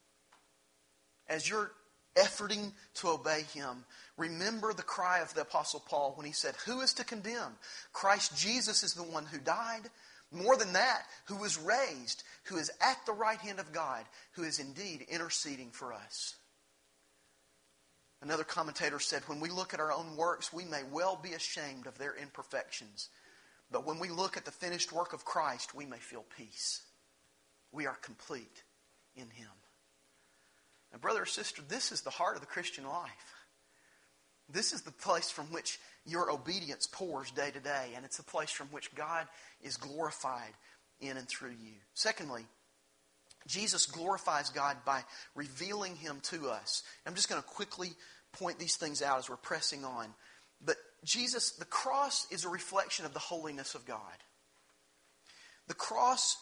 As you're efforting to obey Him, remember the cry of the Apostle Paul when he said, who is to condemn? Christ Jesus is the one who died. More than that, who was raised, who is at the right hand of God, who is indeed interceding for us. Another commentator said, when we look at our own works, we may well be ashamed of their imperfections. But when we look at the finished work of Christ, we may feel peace. We are complete in Him. And brother or sister, this is the heart of the Christian life. This is the place from which your obedience pours day to day, and it's the place from which God is glorified in and through you. Secondly, Jesus glorifies God by revealing Him to us. I'm just going to quickly point these things out as we're pressing on. But Jesus, the cross is a reflection of the holiness of God. The cross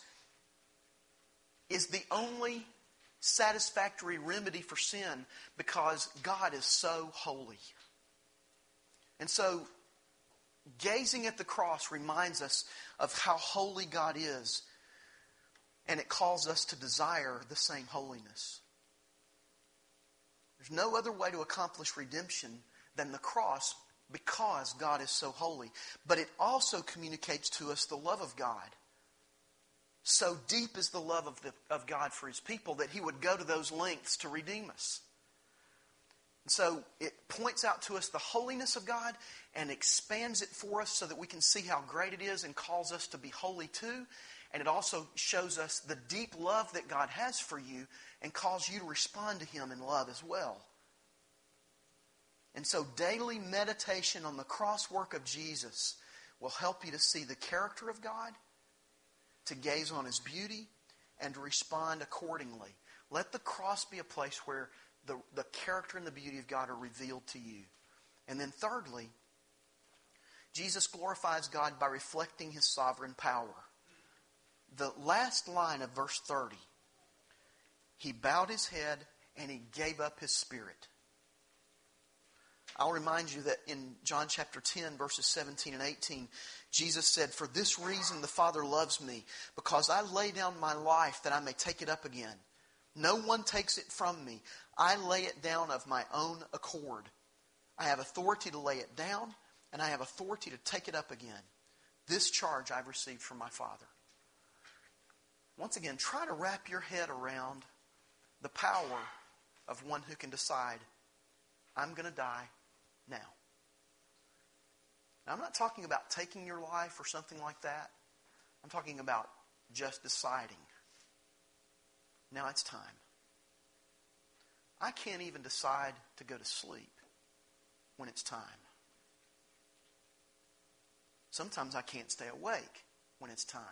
is the only satisfactory remedy for sin because God is so holy. And so, gazing at the cross reminds us of how holy God is, and it calls us to desire the same holiness. There's no other way to accomplish redemption than the cross because God is so holy. But it also communicates to us the love of God. So deep is the love of, the, of God for His people that He would go to those lengths to redeem us. And so it points out to us the holiness of God and expands it for us so that we can see how great it is and calls us to be holy too. And it also shows us the deep love that God has for you and calls you to respond to Him in love as well. And so daily meditation on the cross work of Jesus will help you to see the character of God, to gaze on His beauty, and to respond accordingly. Let the cross be a place where the, the character and the beauty of God are revealed to you. And then thirdly, Jesus glorifies God by reflecting His sovereign power. The last line of verse thirty, He bowed His head and He gave up His spirit. I'll remind you that in John chapter ten, verses seventeen and eighteen, Jesus said, for this reason the Father loves me, because I lay down my life that I may take it up again. No one takes it from me. I lay it down of my own accord. I have authority to lay it down, and I have authority to take it up again. This charge I've received from my Father. Once again, try to wrap your head around the power of one who can decide, I'm going to die now. Now, I'm not talking about taking your life or something like that. I'm talking about just deciding. Now it's time. I can't even decide to go to sleep when it's time. Sometimes I can't stay awake when it's time.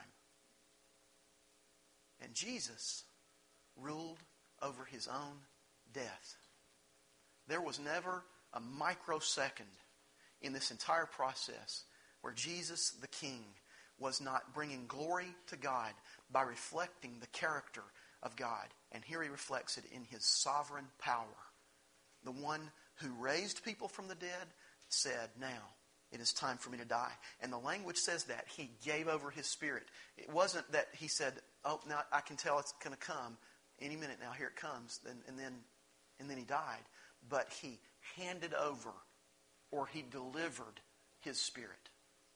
And Jesus ruled over His own death. There was never a microsecond in this entire process where Jesus the King was not bringing glory to God by reflecting the character of God. And here He reflects it in His sovereign power. The one who raised people from the dead said, now it is time for me to die. And the language says that He gave over His spirit. It wasn't that He said, oh, now I can tell it's going to come any minute now. Here it comes. And, and then and then He died. But He handed over, or He delivered His spirit.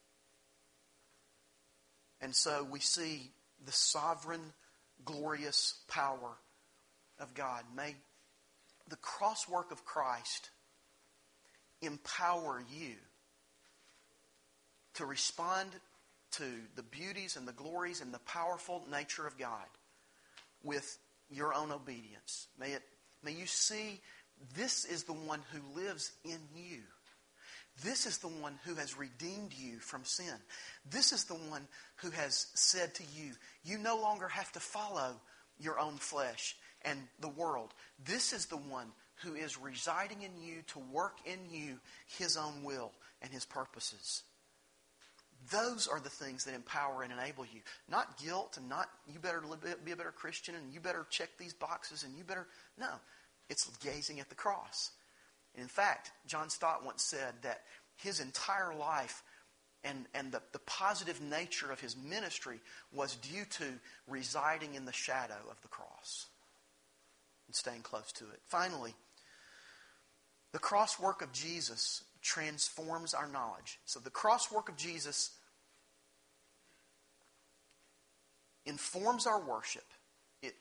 And so we see the sovereign, glorious power of God. May the cross work of Christ empower you to respond to the beauties and the glories and the powerful nature of God with your own obedience. May it, may you see this is the one who lives in you. This is the one who has redeemed you from sin. This is the one who has said to you, you no longer have to follow your own flesh and the world. This is the one who is residing in you to work in you His own will and His purposes. Those are the things that empower and enable you. Not guilt and not you better be a better Christian and you better check these boxes and you better... No, it's gazing at the cross. In fact, John Stott once said that his entire life and, and the, the positive nature of his ministry was due to residing in the shadow of the cross and staying close to it. Finally, the cross work of Jesus transforms our knowledge. So the cross work of Jesus informs our worship. It,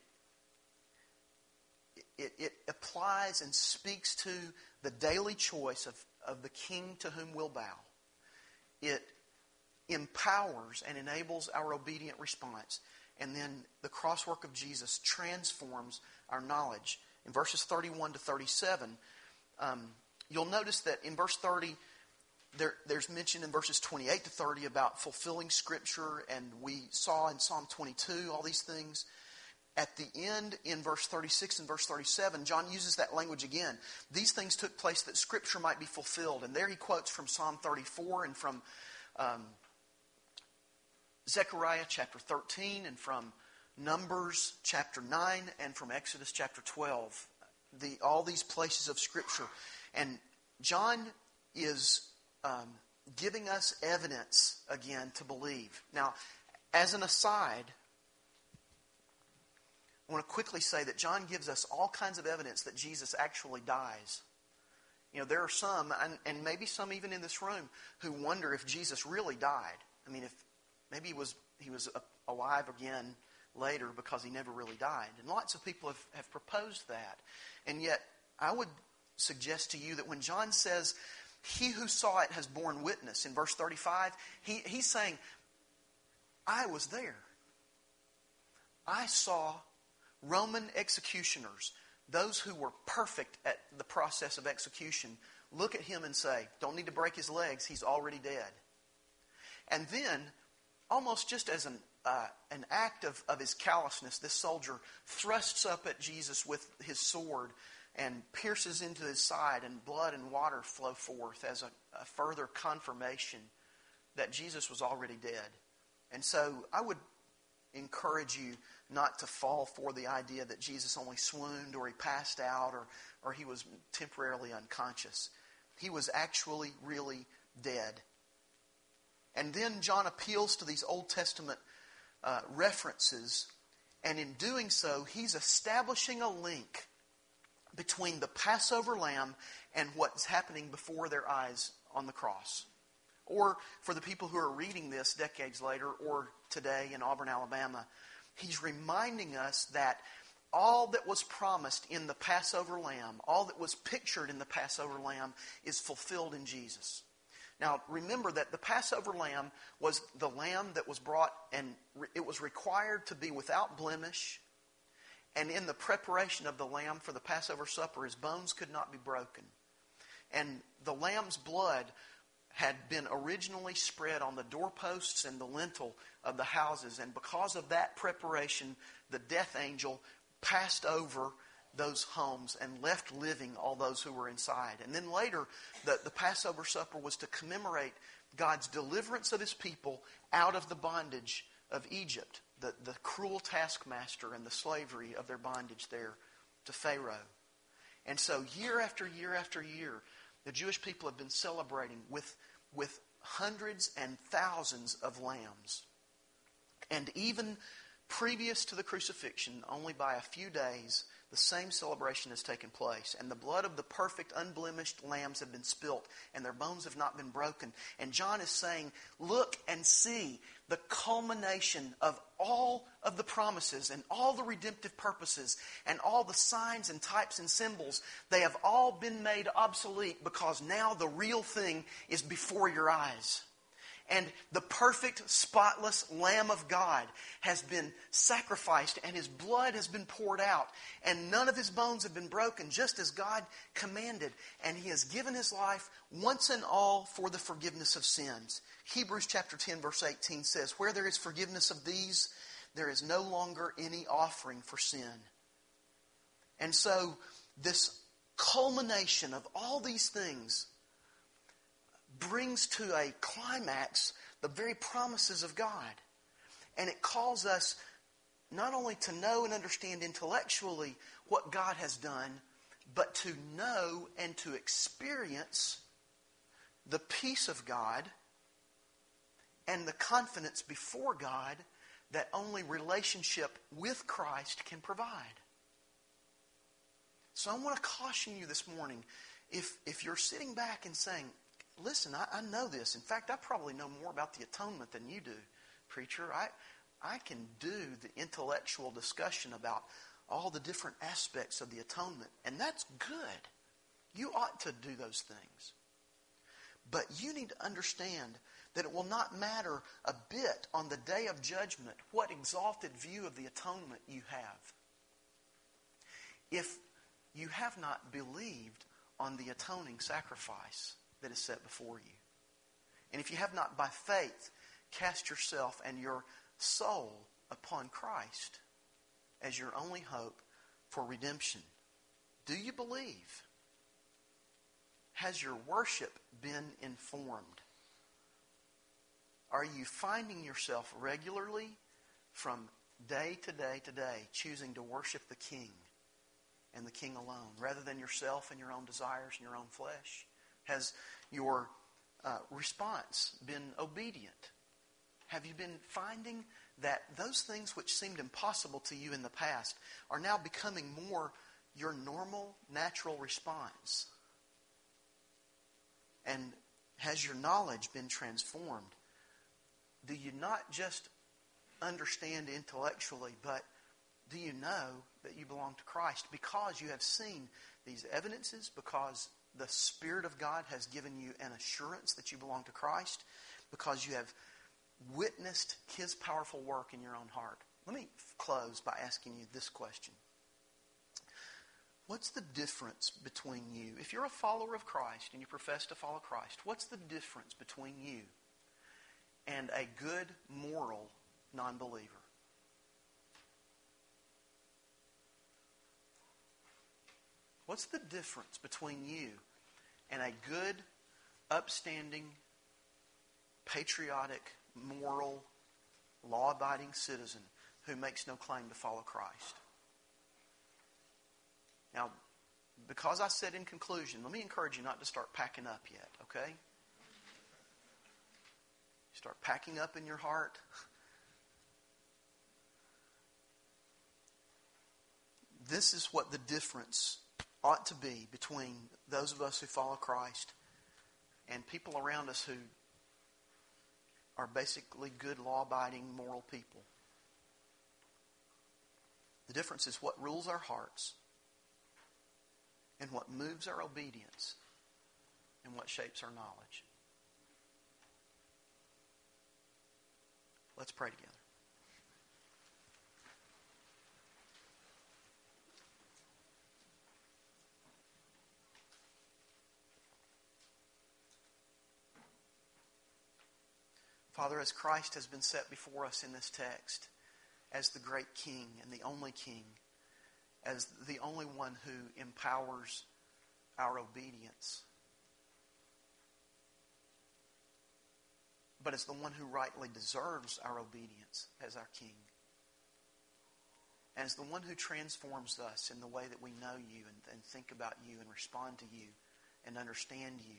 it, it applies and speaks to the daily choice of, of the King to whom we'll bow. It empowers and enables our obedient response. And then the cross work of Jesus transforms our knowledge. In verses thirty-one to thirty-seven, um, you'll notice that in verse thirty, there, there's mention in verses twenty-eight to thirty about fulfilling Scripture, and we saw in Psalm twenty-two all these things. At the end, in verse thirty-six and verse thirty-seven, John uses that language again. These things took place that Scripture might be fulfilled. And there he quotes from Psalm thirty-four and from um, Zechariah chapter thirteen and from Numbers chapter nine and from Exodus chapter twelve. The, all these places of Scripture. And John is um, giving us evidence again to believe. Now, as an aside, I want to quickly say that John gives us all kinds of evidence that Jesus actually dies. You know, there are some, and, and maybe some even in this room, who wonder if Jesus really died. I mean, if maybe he was he was alive again later because he never really died. And lots of people have, have proposed that. And yet, I would suggest to you that when John says, he who saw it has borne witness, in verse thirty-five, he, he's saying, I was there. I saw Roman executioners, those who were perfect at the process of execution, look at him and say, don't need to break his legs, he's already dead. And then, almost just as an uh, an act of, of his callousness, this soldier thrusts up at Jesus with his sword and pierces into his side, and blood and water flow forth as a, a further confirmation that Jesus was already dead. And so I would encourage you not to fall for the idea that Jesus only swooned or he passed out or, or he was temporarily unconscious. He was actually really dead. And then John appeals to these Old Testament uh, references, and in doing so, he's establishing a link between the Passover lamb and what's happening before their eyes on the cross. Or for the people who are reading this decades later, or today in Auburn, Alabama, he's reminding us that all that was promised in the Passover lamb, all that was pictured in the Passover lamb, is fulfilled in Jesus. Now, remember that the Passover lamb was the lamb that was brought, and it was required to be without blemish. And in the preparation of the lamb for the Passover supper, his bones could not be broken. And the lamb's blood had been originally spread on the doorposts and the lintel of the houses. And because of that preparation, the death angel passed over those homes and left living all those who were inside. And then later, the, the Passover supper was to commemorate God's deliverance of his people out of the bondage of Egypt, the, the cruel taskmaster and the slavery of their bondage there to Pharaoh. And so year after year after year, the Jewish people have been celebrating with, with hundreds and thousands of lambs. And even previous to the crucifixion, only by a few days, the same celebration has taken place. And the blood of the perfect, unblemished lambs have been spilt, and their bones have not been broken. And John is saying, look and see the culmination of all of the promises and all the redemptive purposes and all the signs and types and symbols. They have all been made obsolete because now the real thing is before your eyes. And the perfect, spotless Lamb of God has been sacrificed and His blood has been poured out. And none of His bones have been broken, just as God commanded. And He has given His life once and all for the forgiveness of sins. Hebrews chapter ten verse eighteen says, "Where there is forgiveness of these, there is no longer any offering for sin." And so this culmination of all these things brings to a climax the very promises of God. And it calls us not only to know and understand intellectually what God has done, but to know and to experience the peace of God and the confidence before God that only relationship with Christ can provide. So I want to caution you this morning, if, if you're sitting back and saying, listen, I, I know this. In fact, I probably know more about the atonement than you do, preacher. I, I can do the intellectual discussion about all the different aspects of the atonement, and that's good. You ought to do those things. But you need to understand that it will not matter a bit on the day of judgment what exalted view of the atonement you have, if you have not believed on the atoning sacrifice that is set before you. And if you have not by faith cast yourself and your soul upon Christ as your only hope for redemption. Do you believe? Has your worship been informed? Are you finding yourself regularly from day to day to day choosing to worship the King and the King alone rather than yourself and your own desires and your own flesh? Has your uh, response been obedient? Have you been finding that those things which seemed impossible to you in the past are now becoming more your normal, natural response? And has your knowledge been transformed? Do you not just understand intellectually, but do you know that you belong to Christ because you have seen these evidences, because the Spirit of God has given you an assurance that you belong to Christ, because you have witnessed His powerful work in your own heart? Let me close by asking you this question. What's the difference between you? If you're a follower of Christ and you profess to follow Christ, what's the difference between you and a good, moral non-believer? What's the difference between you and a good, upstanding, patriotic, moral, law-abiding citizen who makes no claim to follow Christ? Now, because I said in conclusion, let me encourage you not to start packing up yet, okay? Start packing up in your heart. This is what the difference ought to be between those of us who follow Christ and people around us who are basically good, law-abiding, moral people. The difference is what rules our hearts and what moves our obedience and what shapes our knowledge. Let's pray together. Father, as Christ has been set before us in this text as the great King and the only King, as the only one who empowers our obedience, but as the one who rightly deserves our obedience as our King, and as the one who transforms us in the way that we know you and, and think about you and respond to you and understand you.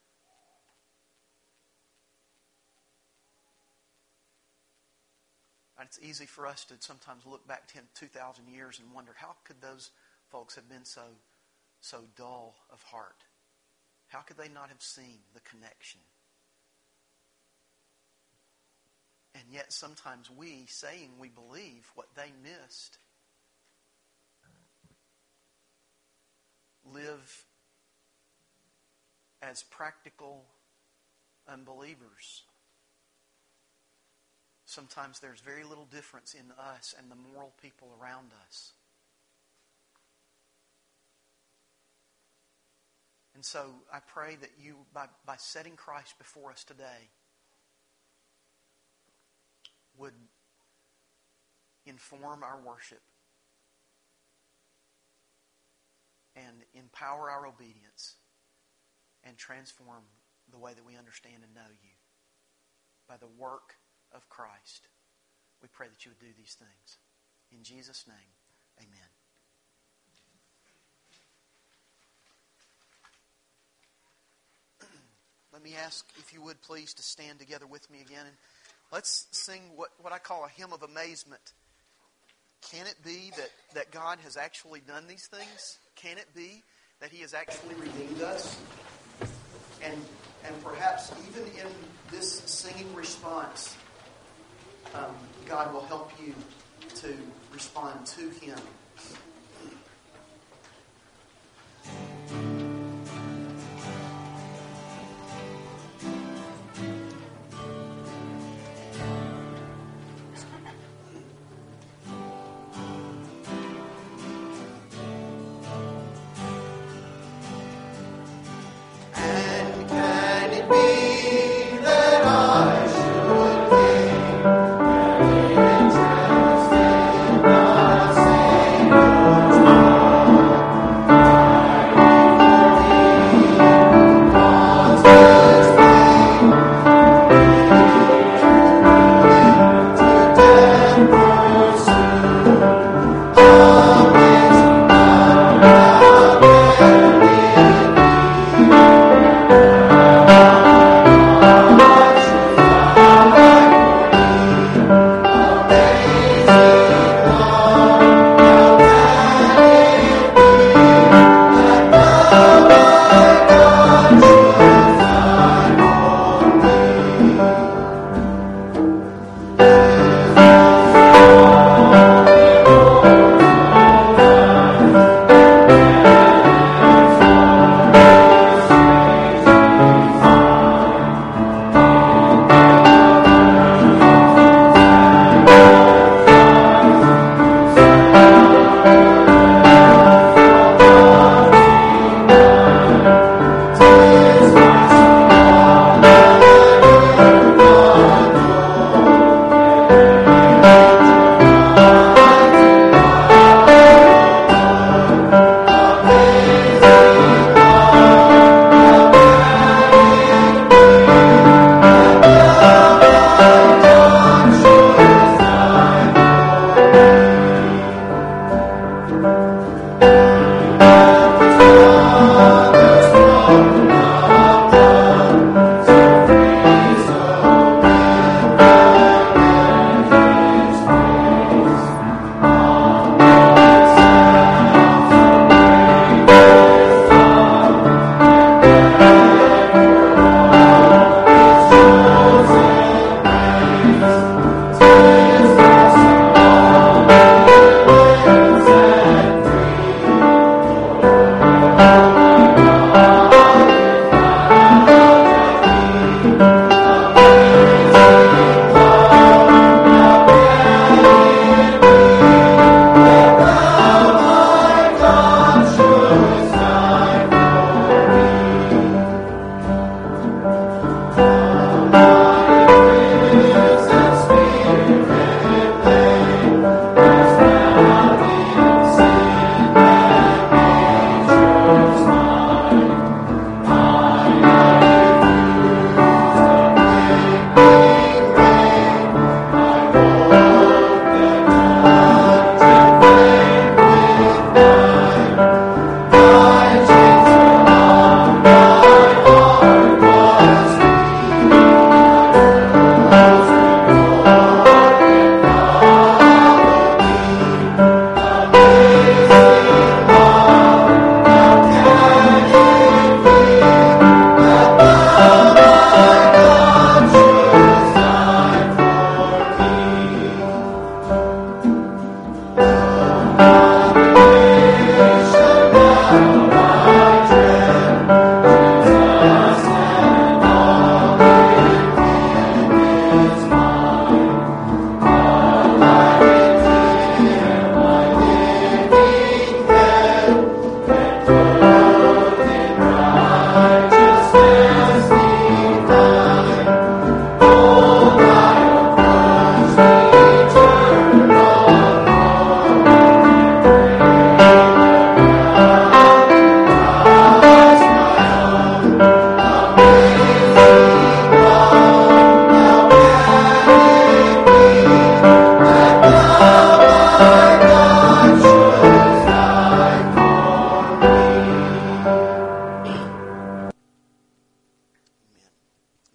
And it's easy for us to sometimes look back ten, two thousand years and wonder, how could those folks have been so, so dull of heart? How could they not have seen the connection? And yet sometimes we, saying we believe what they missed, live as practical unbelievers sometimes there's very little difference in us and the moral people around us. And so I pray that you, by, by setting Christ before us today, would inform our worship and empower our obedience and transform the way that we understand and know you. By the work of Christ, we pray that you would do these things. In Jesus' name, amen. Let me ask, if you would please, to stand together with me again. And let's sing what, what I call a hymn of amazement. Can it be that, that God has actually done these things? Can it be that He has actually redeemed us? And, and perhaps even in this singing response, um, God will help you to respond to Him. Thank you.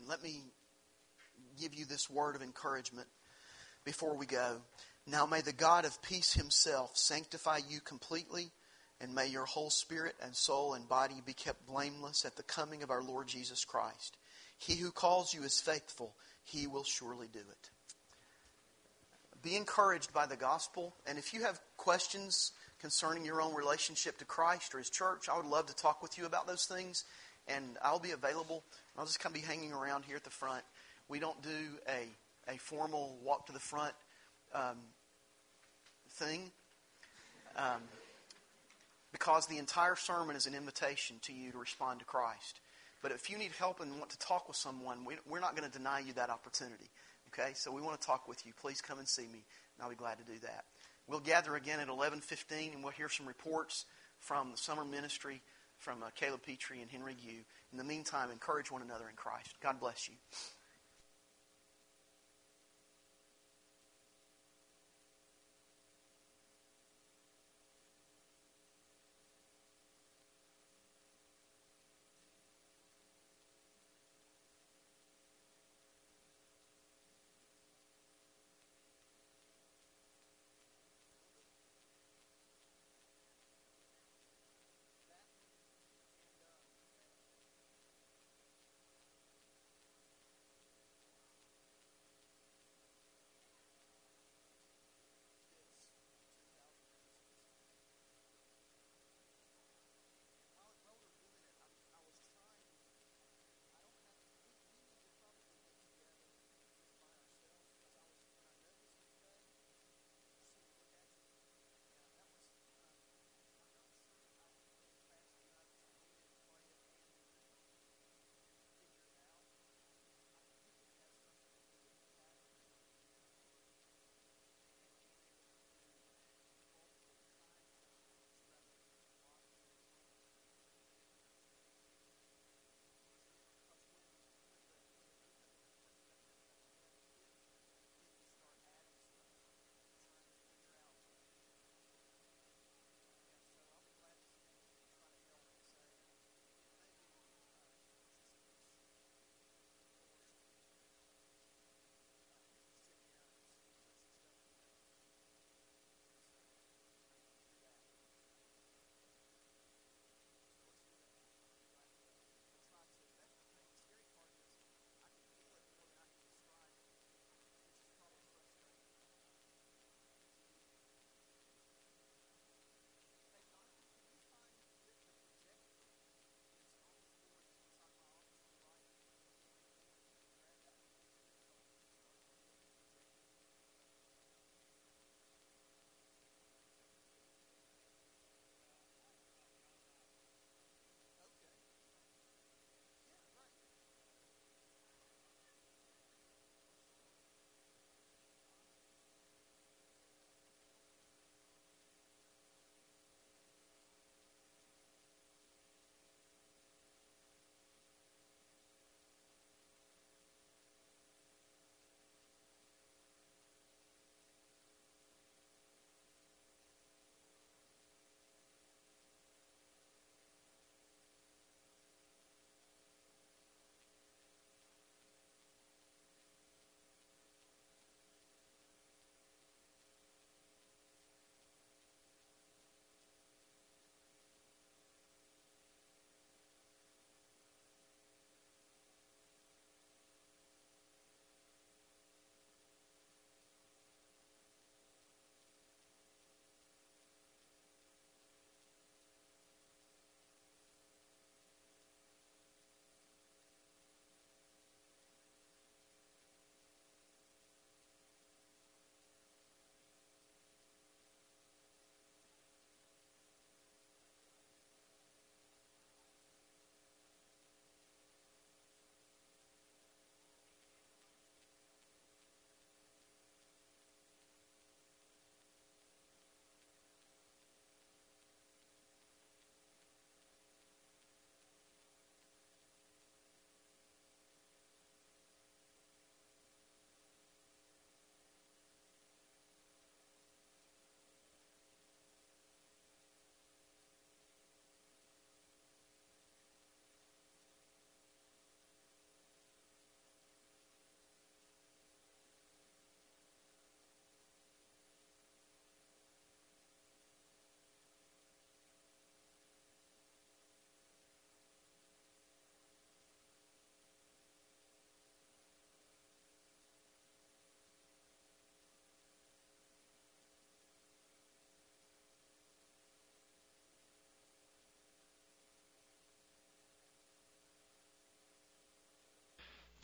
let me give you this word of encouragement before we go. Now may the God of peace himself sanctify you completely, and may your whole spirit and soul and body be kept blameless at the coming of our Lord Jesus Christ. He who calls you is faithful. He will surely do it. Be encouraged by the gospel. And if you have questions concerning your own relationship to Christ or His church, I would love to talk with you about those things. And I'll be available. I'll just kind of be hanging around here at the front. We don't do a, a formal walk to the front um, thing. Um, because the entire sermon is an invitation to you to respond to Christ. But if you need help and want to talk with someone, we, we're not going to deny you that opportunity. Okay, so we want to talk with you. Please come and see me, and I'll be glad to do that. We'll gather again at eleven fifteen, and we'll hear some reports from the summer ministry from uh, Caleb Petrie and Henry Yu. In the meantime, encourage one another in Christ. God bless you.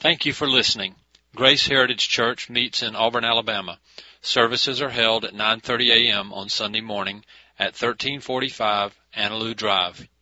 Thank you for listening. Grace Heritage Church meets in Auburn, Alabama. Services are held at nine thirty a.m. on Sunday morning at thirteen forty-five Annaloo Drive.